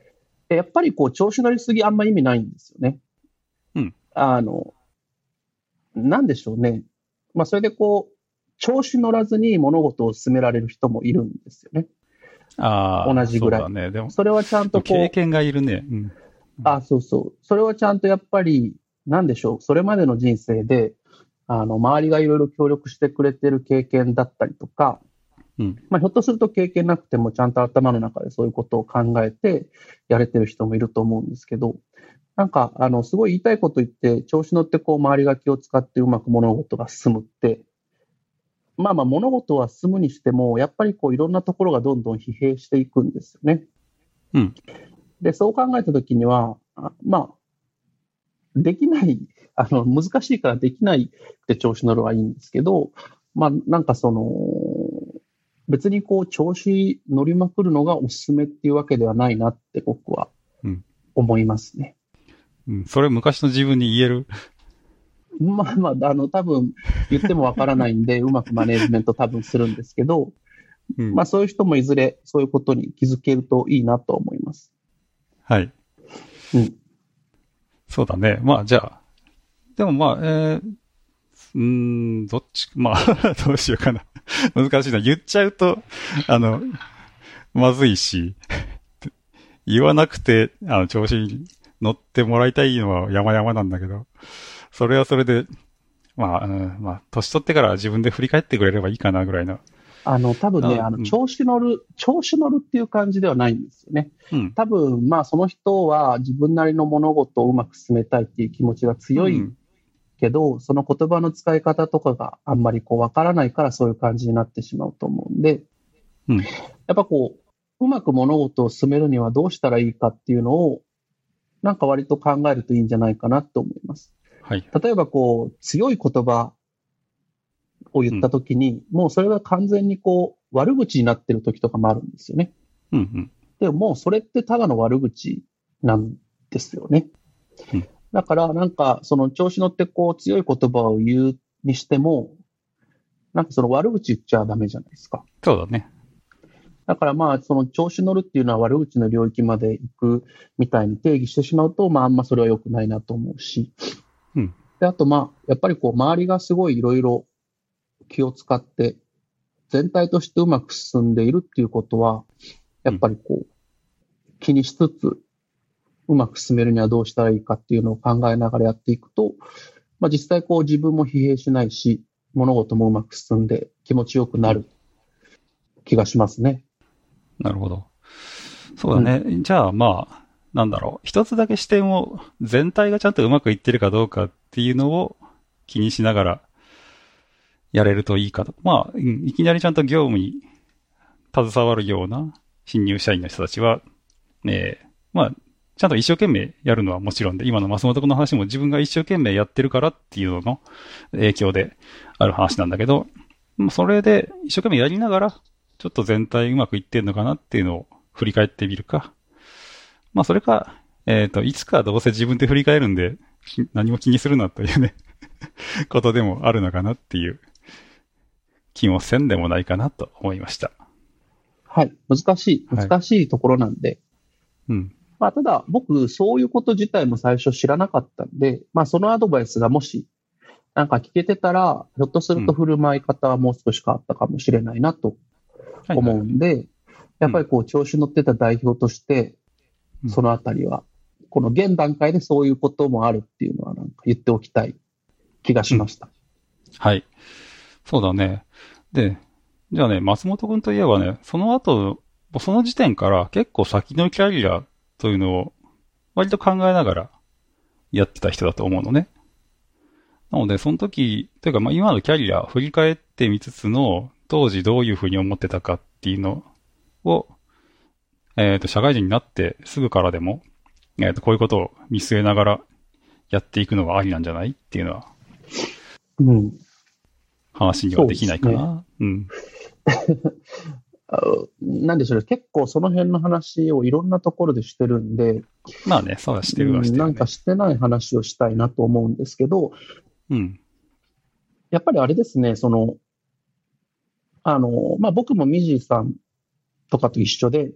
やっぱりこう、調子乗りすぎあんま意味ないんですよね。 うん。 あの、なんでしょうね。まあ、それでこう、調子乗らずに物事を進められる人もいるんですよね。 ああ、 同じぐらい。 そうだね。でも、 それはちゃんとこう、 経験がいるね。うん。 あ、そうそう。それはちゃんとやっぱり、なんでしょう。それまでの人生で、あの、周りがいろいろ協力してくれてる経験だったりとか、 うん。 まあ、ひょっとすると経験なくてもちゃんと頭の中でそういうことを考えてやれてる人もいると思うんですけど、なんか、あの、すごい言いたいこと言って、調子乗ってこう、周りが気を使ってうまく物事が進むって、まあまあ、物事は進むにしても、やっぱりこう、いろんなところがどんどん疲弊していくんですよね。 うん。 で、そう考えたときには、あまあ、できない、あの、難しいからできないって調子乗るはいいんですけど、まあ、なんかその、別にこう、調子乗りまくるのがおすすめっていうわけではないなって僕はうん。 思いますね。 うん。それ昔の自分に言える。 まあまあ、あの、多分言ってもわからないんで、うまくマネジメント多分するんですけど、 うん。 まあそういう人もいずれそういうことに気づけるといいなと思います。 はい。 うん。 そうだね。まあ、じゃあ。でもまあ、えー、うーん、どっち、まあ、どうしようかな。難しいな。言っちゃうと、あの、まずいし、言わなくて、あの、調子に乗ってもらいたいのは山々なんだけど、それはそれで、まあ、うん、まあ、年取ってから自分で振り返ってくれればいいかなぐらいの。 あの、多分ね、あの、 なうん、 調子乗る、調子乗るっていう感じではないんですよね。 うん、 多分、まあその人は自分なりの物事をうまく進めたいっていう気持ちが強いうん、 けど、その言葉の使い方とかがあんまりこうわからないからそういう感じになってしまうと思うんで、 うん、 やっぱこう、うまく物事を進めるにはどうしたらいいかっていうのを、なんか割と考えるといいんじゃないかなと思います。 はい。 例えばこう、強い言葉を言ったときに、もうそれが完全にこう、悪口になってる時とかもあるんですよね。 うん、うん、 でももうそれってただの悪口なんですよね。 うん。 だからなんかその調子乗ってこう強い言葉を言うにしても、なんかその悪口言っちゃダメじゃないですか。 そうだね。 だからまあその調子乗るっていうのは悪口の領域まで行くみたいに定義してしまうと、まああんまそれは良くないなと思うし。 うん、 で、あとまあやっぱりこう周りがすごいいろいろ気を使って全体としてうまく進んでいるっていうことは、やっぱりこう気にしつつ、うまく進めるにはどうしたらいいかっていうのを考えながらやっていくと、まあ、実際こう自分も疲弊しないし、物事もうまく進んで気持ちよくなる気がしますね。 なるほど。そうだね。うん、じゃあまあ、なんだろう。一つだけ視点を、全体がちゃんとうまくいってるかどうかっていうのを気にしながらやれるといいかと。まあ、いきなりちゃんと業務に携わるような新入社員の人たちは、えー、まあ、ちゃんと一生懸命やるのはもちろんで、今の松本君の話も自分が一生懸命やってるからっていうのの影響である話なんだけど、それで一生懸命やりながら、ちょっと全体うまくいってんのかなっていうのを振り返ってみるか。まあそれか、えっと、いつかどうせ自分で振り返るんで、何も気にするなというね、ことでもあるのかなっていう気もせんでもないかなと思いました。 はい。難しい、難しいところなんで。はい、 うん。 まあ、ただ、僕、そういうこと自体も最初知らなかったんで、まあ、そのアドバイスがもし、なんか聞けてたら、ひょっとすると振る舞い方はもう少し変わったかもしれないなと思うんで、はいはい、やっぱりこう、調子乗ってた代表として、うん、そのあたりは、この現段階でそういうこともあるっていうのはなんか言っておきたい気がしました。 うん、はい。そうだね。で、じゃあね、松本くんといえばね、その後、その時点から結構先のキャリアというのを割と考えながらやってた人だと思うのね。なので、その時、というか、まあ、今のキャリア振り返ってみつつの、当時どういうふうに思ってたかっていうのを、えっと、社会人になってすぐからでも、えっと、こういうことを見据えながらやっていくのがありなんじゃないっていうのは、 うん。 話にはできないかな。うね、うん。 なんでしょう、結構その辺の話をいろんなところでしてるんで、 まあね、そうだ、してるはしてる、ね、 なんかしてない話をしたいなと思うんですけど、 うん。 やっぱりあれですね、その、あの、まあ、僕もミジーさんとかと一緒で、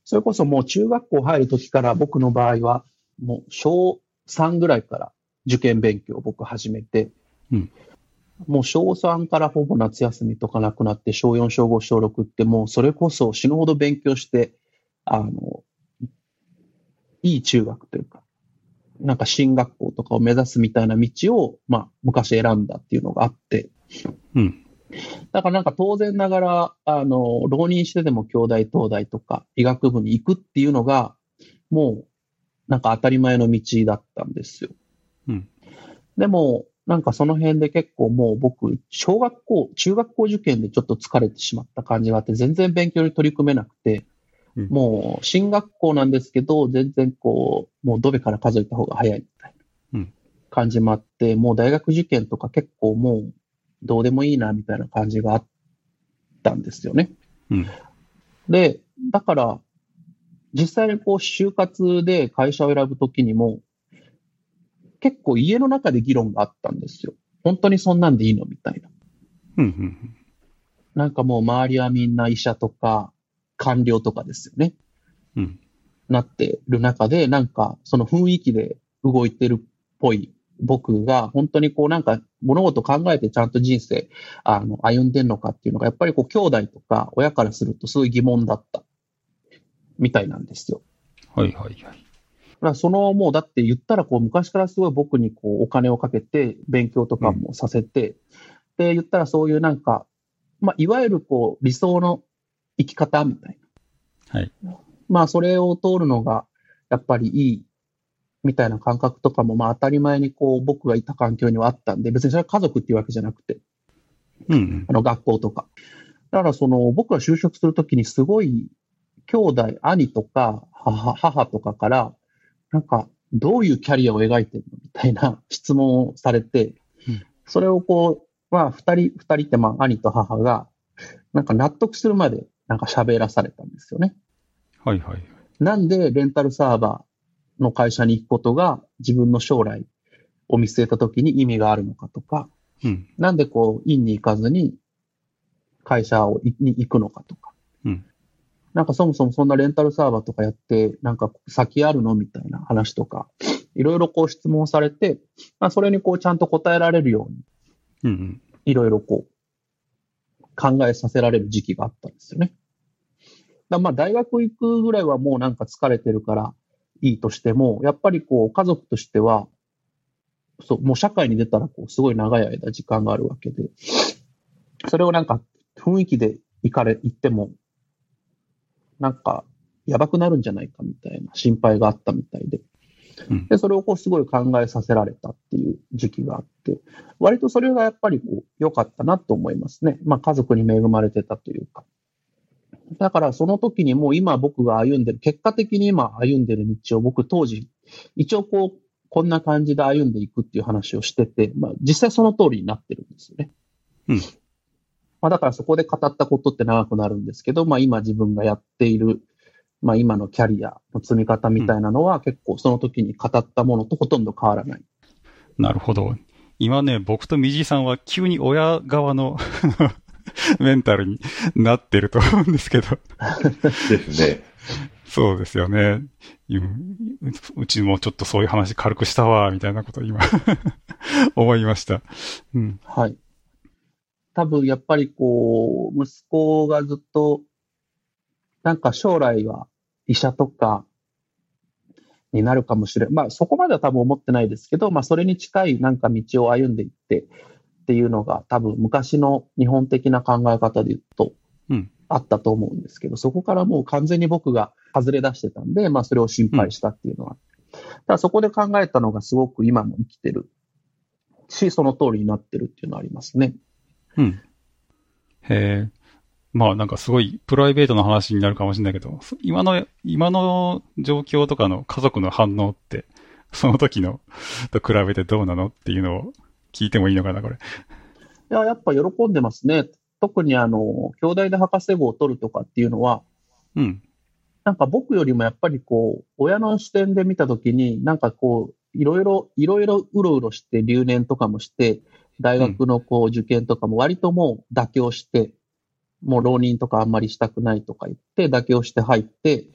それこそもう中学校入るときから僕の場合は、もう小さんぐらいから受験勉強を僕始めて、 うん、 もう小さんからほぼ夏休みとかなくなって、小よん、小ご、小ろくってもうそれこそ死ぬほど勉強して、あの、いい中学というか、なんか進学校とかを目指すみたいな道を、まあ昔選んだっていうのがあって、 うん。 だからなんか当然ながら、あの、浪人してでも京大、東大とか医学部に行くっていうのが、もうなんか当たり前の道だったんですよ。 うん。 でも、なんかその辺で結構もう僕、小学校、中学校受験でちょっと疲れてしまった感じがあって、全然勉強に取り組めなくて、 うん、 もう進学校なんですけど、全然こう、もうドベから数えた方が早いみたいな感じもあって、もう大学受験とか結構もうどうでもいいなみたいな感じがあったんですよね。 うん、 で、だから、実際にこう就活で会社を選ぶときにも、結構家の中で議論があったんですよ。本当にそんなんでいいのみたいな。 うん、うん。 なんかもう周りはみんな医者とか官僚とかですよね。 うん。 なってる中で、なんかその雰囲気で動いてるっぽい僕が本当にこうなんか物事考えてちゃんと人生あの歩んでんのかっていうのがやっぱりこう兄弟とか親からするとすごい疑問だったみたいなんですよ。 はいはいはい。 だからそのもうだって言ったらこう昔からすごい僕にこうお金をかけて勉強とかもさせて、うん、で言ったらそういうなんか、まあいわゆるこう理想の生き方みたいな。はい。 まあそれを通るのがやっぱりいいみたいな感覚とかもまあ当たり前にこう僕がいた環境にはあったんで、別にそれは家族っていうわけじゃなくて、 うんうん、 あの学校とか。だからその僕が就職するときにすごい兄弟、兄とか母、母とかから、なんかどういうキャリアを描いてるのみたいな質問をされて、うん、それをこう、まあ二人、二人ってまあ兄と母が、なんか納得するまでなんか喋らされたんですよね。 はいはい。 なんでレンタルサーバーの会社に行くことが自分の将来を見据えたときに意味があるのかとか、 うん、 なんでこう、院に行かずに会社をに行くのかとか、 うん、 なんかそもそもそんなレンタルサーバーとかやって、なんか先あるのみたいな話とか、いろいろこう質問されて、まあそれにこうちゃんと答えられるように、いろいろこう考えさせられる時期があったんですよね。だまあ大学行くぐらいはもうなんか疲れてるからいいとしても、やっぱりこう家族としては、そう、もう社会に出たらこうすごい長い間時間があるわけで、それをなんか雰囲気で行かれ、行っても、なんかやばくなるんじゃないかみたいな心配があったみたいで、で、それをこうすごい考えさせられたっていう時期があって、割とそれがやっぱりこう良かったなと思いますね。まあ家族に恵まれてたというか。だからその時にもう今僕が歩んでる、結果的に今歩んでる道を僕当時、一応こう、こんな感じで歩んでいくっていう話をしてて、まあ実際その通りになってるんですよね。 うん。 まあだからそこで語ったことって長くなるんですけど、まあ今自分がやっている、まあ今のキャリアの積み方みたいなのは結構その時に語ったものとほとんど変わらない。 なるほど。今ね、僕とみじいさんは急に親側のメンタルになってると思うんですけど。 ですね。 そうですよね。うちもちょっとそういう話軽くしたわ、みたいなことを今思いました。うん。 はい。多分やっぱりこう、息子がずっと、なんか将来は医者とかになるかもしれない。まあそこまでは多分思ってないですけど、まあそれに近いなんか道を歩んでいってっていうのが多分昔の日本的な考え方で言うとあったと思うんですけど、うん、そこからもう完全に僕が外れ出してたんで、まあそれを心配したっていうのは。うん、ただそこで考えたのがすごく今も生きてるし、その通りになってるっていうのはありますね。 うん。へえ。まあなんかすごいプライベートな話になるかもしれないけど、今の、今の状況とかの家族の反応って、その時のと比べてどうなのっていうのを聞いてもいいのかな、これ。 いや、やっぱ喜んでますね。特にあの、兄弟で博士号を取るとかっていうのは、 うん。 なんか僕よりもやっぱりこう、親の視点で見た時に、なんかこう、いろいろ、いろいろうろうろして留年とかもして、大学のこう受験とかも割ともう妥協して、もう浪人とかあんまりしたくないとか言って妥協して入って、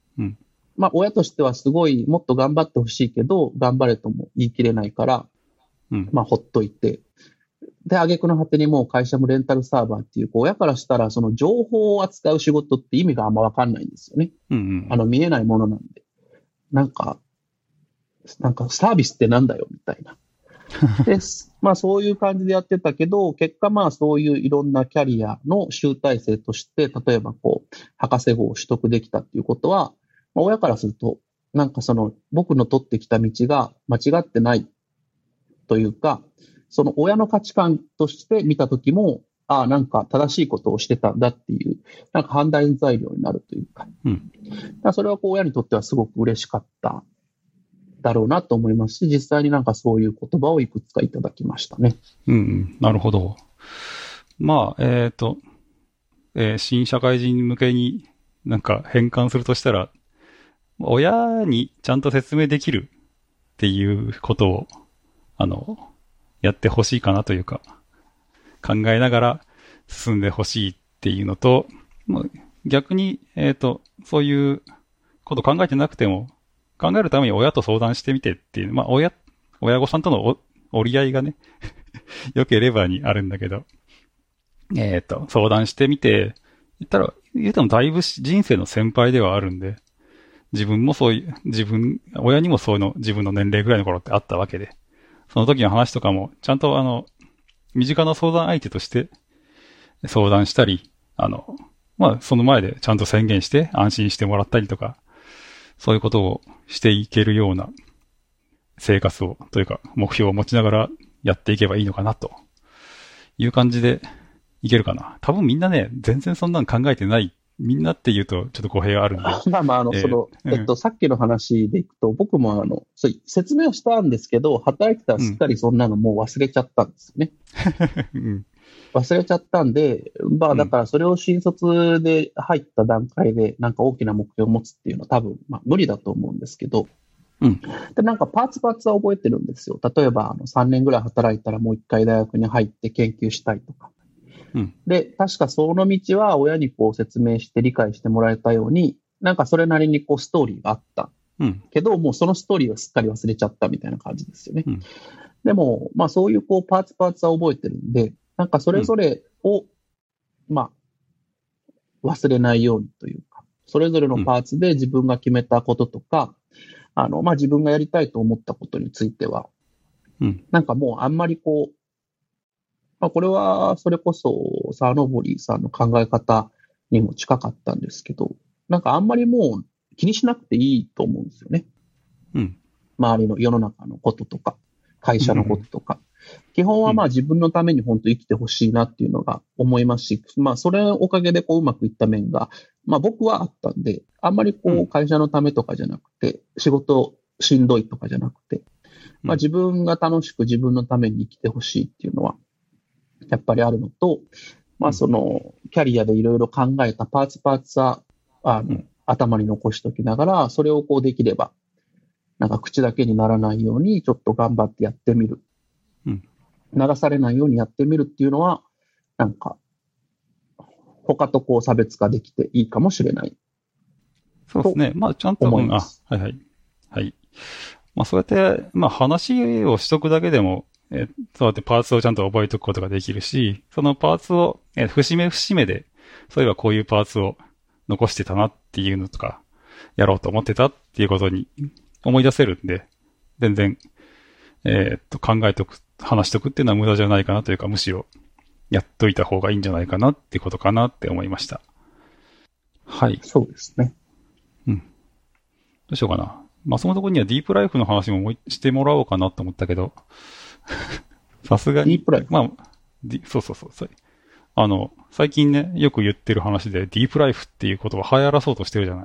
うん。 まあ、親としてはすごいもっと頑張ってほしいけど、頑張れとも言い切れないから、 うん。 まあ、ほっといて。で、挙句の果てにもう会社もレンタルサーバーっていう、こう親からしたら、その情報を扱う仕事って意味があんまわかんないんですよね。 うん。 あの、見えないものなんで。なんか、なんかサービスってなんだよ、みたいな。で、まあそういう感じでやってたけど、結果まあそういういろんなキャリアの集大成として、例えばこう、博士号を取得できたっていうことは、まあ、親からすると、なんかその僕の取ってきた道が間違ってないというか、その親の価値観として見たときも、ああ、なんか正しいことをしてたんだっていう、なんか判断材料になるというか、 うん。 だからそれはこう親にとってはすごく嬉しかっただろうなと思いますし、実際になんかそういう言葉をいくつかいただきましたね。 うん。なるほど。まあ、えっと、えー新社会人向けになんか変換するとしたら、親にちゃんと説明できるっていうことを、あの、やってほしいかなというか、考えながら進んでほしいっていうのと、まあ逆に、えっと、そういうこと考えてなくても、考えるために親と相談してみてっていう、まあ、親、親御さんとのお折り合いがね、良ければにあるんだけど、えっと、相談してみて、言ったら、言うてもだいぶ人生の先輩ではあるんで、自分もそういう、自分、親にもそういうの、自分の年齢ぐらいの頃ってあったわけで、その時の話とかも、ちゃんとあの、身近な相談相手として相談したり、あの、まあ、その前でちゃんと宣言して安心してもらったりとか、そういうことをしていけるような生活を、というか目標を持ちながらやっていけばいいのかなという感じでいけるかな。多分みんなね、全然そんなの考えてない。みんなって言うとちょっと語弊があるんで。 まあまあ、あの、 えーその、 うんえっと、さっきの話でいくと、僕もあの、そう説明をしたんですけど、働いてたらすっかりそんなのもう忘れちゃったんですよね。 うん忘れちゃったんで、まあだからそれを新卒で入った段階でなんか大きな目標を持つっていうのは多分、まあ無理だと思うんですけど、 うんで、なんかパーツパーツは覚えてるんですよ。例えば、あの、さんねんぐらい働いたらもう一回大学に入って研究したいとか。 うんで、確かその道は親にこう説明して理解してもらえたように、なんかそれなりにこうストーリーがあったうんけど、もうそのストーリーをすっかり忘れちゃったみたいな感じですよね。 うんでも、まあそういうこうパーツパーツは覚えてるんで、なんかそれぞれを、まあ、忘れないようにというか、それぞれのパーツで自分が決めたこととか、あの、まあ自分がやりたいと思ったことについては、 うんなんかもうあんまりこう、まあこれはそれこそ沢登さんの考え方にも近かったんですけど、なんかあんまりもう気にしなくていいと思うんですよね。 うん周りの世の中のこととか、会社のこととか。基本はまあ自分のために本当生きてほしいなっていうのが思いますし、まあそれのおかげでこううまくいった面が、まあ僕はあったんで、あんまりこう会社のためとかじゃなくて、仕事しんどいとかじゃなくて、まあ自分が楽しく自分のために生きてほしいっていうのは、やっぱりあるのと、まあそのキャリアでいろいろ考えたパーツパーツは、あの、頭に残しておきながら、それをこうできれば、なんか口だけにならないようにちょっと頑張ってやってみる。 うん流されないようにやってみるっていうのは、なんか、他とこう差別化できていいかもしれない。 そうですね。まあちゃんと、うん、あ、 思いますはいはい。はい。まあそうやって、まあ話をしとくだけでも、えーそうやってパーツをちゃんと覚えておくことができるし、そのパーツを、えー節目節目で、そういえばこういうパーツを残してたなっていうのとか、やろうと思ってたっていうことに思い出せるんで、全然、えーっと、考えておく、話しておくっていうのは無駄じゃないかなというか、むしろ、やっといた方がいいんじゃないかなっていうことかなって思いました。はい。 そうですね。 どうしようかな。まあ、そのところにはディープライフの話ももうしてもらおうかなと思ったけど、さすがに。 ディープライフまあ、ディそうそうそうそう。あの、最近ね、よく言ってる話で、ディープライフっていう言葉流行らそうとしてるじゃない。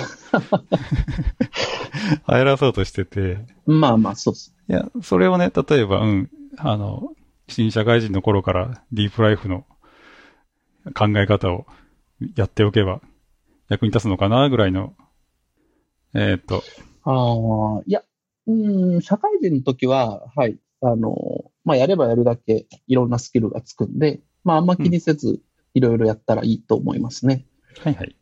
流行らそうとしてて。 まあまあ、そうです。 いや、それをね、例えば、うん、あの、新社会人の頃からディープライフの考え方をやっておけば役に立つのかなぐらいの、えーっと、 ああ、いや、うん、社会人の時は、はい、あの、まあ、やればやるだけいろんなスキルがつくんで、まあ、あんま気にせず、いろいろやったらいいと思いますね。 はいはい。 ただ、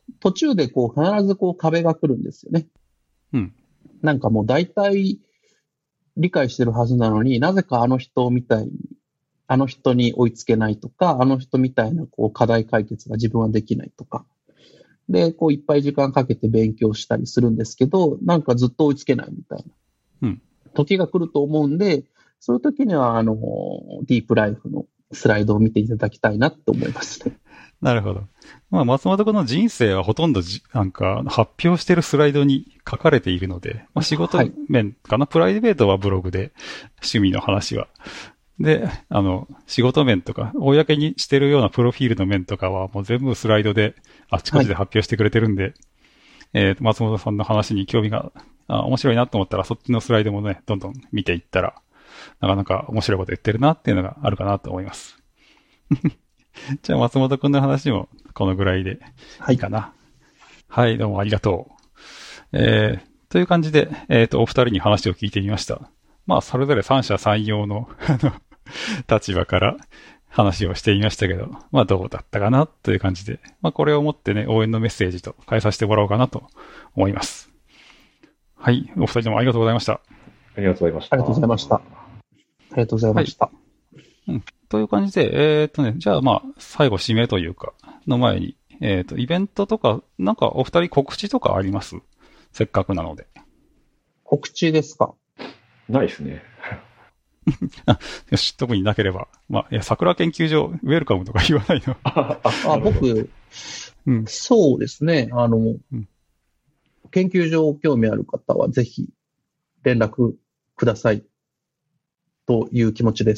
途中でこう必ずこう壁が来るんですよね。 うん。 なんかもう大体理解してるはずなのになぜかあの人みたいに、あの人に追いつけないとか、あの人みたいなこう課題解決が自分はできないとか。で、こういっぱい時間かけて勉強したりするんですけど、なんかずっと追いつけないみたいな。 うん。 時が来ると思うんで、そういう時にはあの、ディープライフのスライドを見ていただきたいなって思いますね。 なるほど。まあ、松本君の人生はほとんどじ、なんか、発表してるスライドに書かれているので、まあ、仕事面かな、はい、プライベートはブログで、趣味の話は。で、あの、仕事面とか、公にしてるようなプロフィールの面とかは、もう全部スライドで、あちこちで発表してくれてるんで、はい、えー、松本さんの話に興味が、あ、面白いなと思ったら、そっちのスライドもね、どんどん見ていったら、なかなか面白いこと言ってるなっていうのがあるかなと思います。じゃあ、松本くんの話もこのぐらいでいいかな。はい、はい、どうもありがとう。えー、という感じで、えっと、お二人に話を聞いてみました。まあ、それぞれ三者三様の、あの、立場から話をしてみましたけど、まあ、どうだったかなという感じで、まあ、これをもってね、応援のメッセージと変えさせてもらおうかなと思います。はい、お二人ともありがとうございました。 ありがとうございました。 ありがとうございました。ありがとうございました。 はい、うん、という感じで、えー、っとね、じゃあまあ、最後締めというか、の前に、えー、っと、イベントとか、なんかお二人告知とかあります？せっかくなので。 告知ですか？ ないですね。 よし、特になければ。まあ、いや、桜研究所、ウェルカムとか言わないの。 あ、僕、うん、そうですね。あの、うん、研究所興味ある方はぜひ連絡くださいという気持ちです。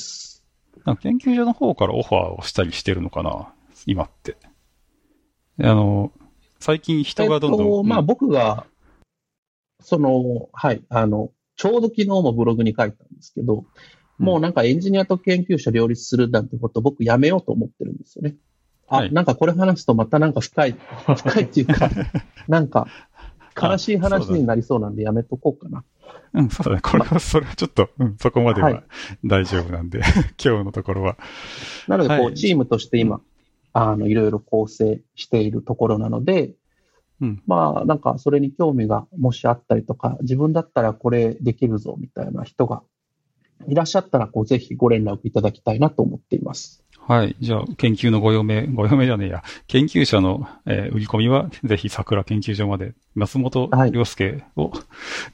研究所の方からオファーをしたりしてるのかな今って。あの、最近人がどんどん。えっと、 まあ僕が、その、はい、あの、ちょうど昨日もブログに書いたんですけど、うん、もうなんかエンジニアと研究者両立するなんてことを僕やめようと思ってるんですよね。あ、はい、なんかこれ話すとまたなんか深い、深いっていうか、なんか悲しい話になりそうなんでやめとこうかな。 うん、そうだね。これは、それはちょっと、うん、そこまでは大丈夫なんで、はい、今日のところは。 なので、こう、はい、チームとして今、あの、いろいろ構成しているところなので、うん、まあ、なんか、それに興味がもしあったりとか、自分だったらこれできるぞ、みたいな人がいらっしゃったら、こう、ぜひご連絡いただきたいなと思っています。 はい。じゃあ、研究のご用命、ご用命じゃねえや。研究者の、えー、売り込みは、ぜひ桜研究所まで、松本良介を、はい、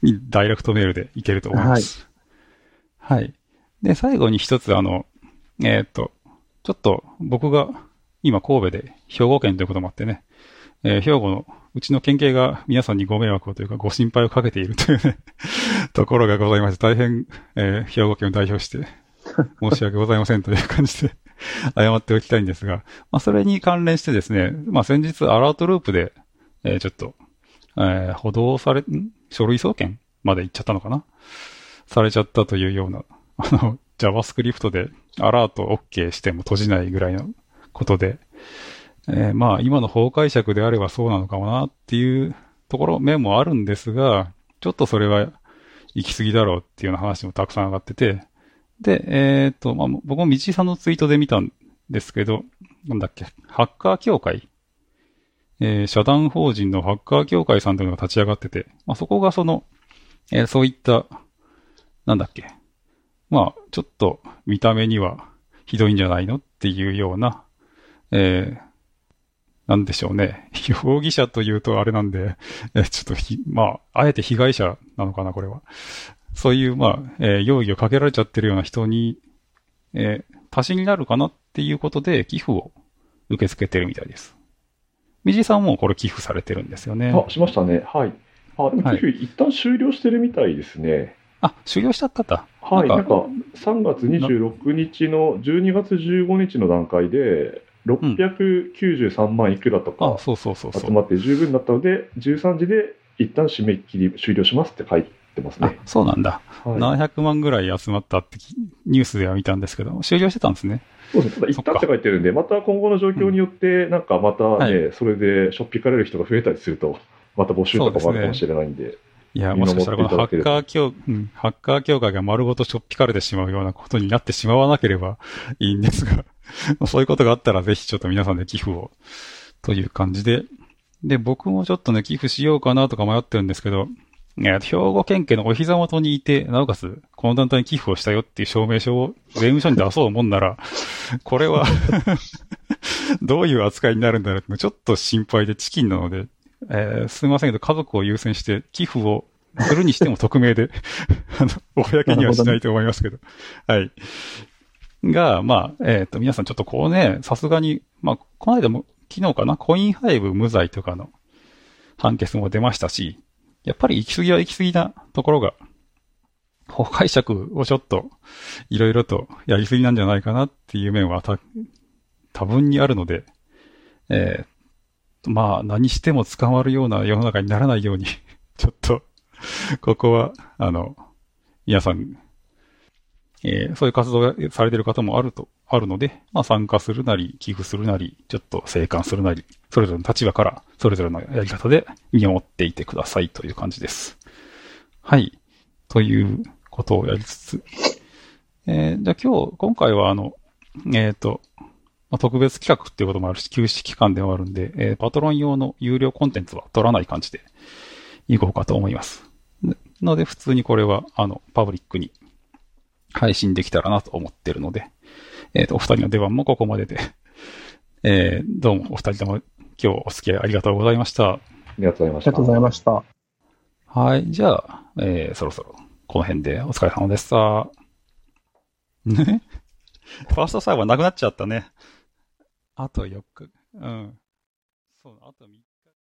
にダイレクトメールでいけると思います。はい。はい。で、最後に一つ、あの、えー、っと、ちょっと僕が今神戸で兵庫県ということもあってね、えー、兵庫のうちの県警が皆さんにご迷惑をというかご心配をかけているというね、ところがございまして、大変、えー、兵庫県を代表して申し訳ございませんという感じで謝っておきたいんですが、まあ、それに関連してですね、まあ、先日アラートループで、えー、ちょっと、えー、補導され、ん書類送検まで行っちゃったのかなされちゃったというような、あの、JavaScript でアラート OK しても閉じないぐらいのことで、えー、まあ、今の法解釈であればそうなのかもなっていうところ、面もあるんですが、ちょっとそれは行き過ぎだろうっていうような話もたくさん上がってて、で、えっと、まあ、僕も道井さんのツイートで見たんですけど、なんだっけ、ハッカー協会、えー、社団法人のハッカー協会さんというのが立ち上がってて、まあ、そこがその、えー、そういった、なんだっけ、まあ、ちょっと見た目にはひどいんじゃないのっていうような、えー、なんでしょうね。容疑者というとあれなんで、えー、ちょっとひ、まあ、あえて被害者なのかな、これは。そういう、まあ、えー、容疑をかけられちゃってるような人に、えー、足しになるかなっていうことで寄付を受け付けてるみたいです。みじいさんもこれ寄付されてるんですよね。 あ、しましたね。はい。あ、でも寄付一旦終了してるみたいですね。はい、 あ、終了しちゃったんだ。 はい。なんか、さんがつにじゅうろくにちのじゅうにがつじゅうごにちの段階で、ろっぴゃくきゅうじゅうさんまんいくらとか集まって十分だったので、じゅうさんじで一旦締め切り終了しますって書いてますね。 あ、そうなんだ。はい、ななひゃくまんぐらい集まったってニュースでは見たんですけど、終了してたんですね。 そうですね。ただ一旦って書いてるんで、また今後の状況によって、なんかまたね、うんはい、それでしょっぴかれる人が増えたりすると、また募集とかもあるかもしれないんで。 いや、もしかしたらこのハッカー協、うん、ハッカー協会が丸ごとしょっぴかれてしまうようなことになってしまわなければいいんですが、そういうことがあったらぜひちょっと皆さんで寄付をという感じで、 で、僕もちょっとね、寄付しようかなとか迷ってるんですけど、えー兵庫県警のお膝元にいて、なおかつ、この団体に寄付をしたよっていう証明書を税務署に出そうもんなら、これはどういう扱いになるんだろうってちょっと心配でチキンなので、えーすみませんけど、家族を優先して寄付をするにしても匿名で、あの、公にはしないと思いますけど。はい。が、まあ、えっ、と、皆さんちょっとこうね、さすがに、まあ、この間も、昨日かな、コインハイブ無罪とかの判決も出ましたし、やっぱり行き過ぎは行き過ぎなところが、法解釈をちょっと、いろいろとやりすぎなんじゃないかなっていう面はた多分にあるので、えー、まあ、何しても捕まるような世の中にならないように、ちょっと、ここは、あの、皆さん、えー、そういう活動をされている方もあると、あるので、まあ参加するなり、寄付するなり、ちょっと静観するなり、それぞれの立場から、それぞれのやり方で見守っていてくださいという感じです。はい。ということをやりつつ、えー、じゃあ今日、今回はあの、えっ、ー、と、まあ、特別企画っていうこともあるし、休止期間でもあるんで、えー、パトロン用の有料コンテンツは取らない感じでいこうかと思います。なので、普通にこれは、あの、パブリックに配信できたらなと思ってるので、えっ、ー、と、お二人の出番もここまでで、えー、どうもお二人とも今日お付き合いありがとうございました。 ありがとうございました。 ありがとうございました。 はい。じゃあ、えー、そろそろこの辺でお疲れ様でした。ねファーストサイバーなくなっちゃったね。あとよっか。うん。そう、あとみっか。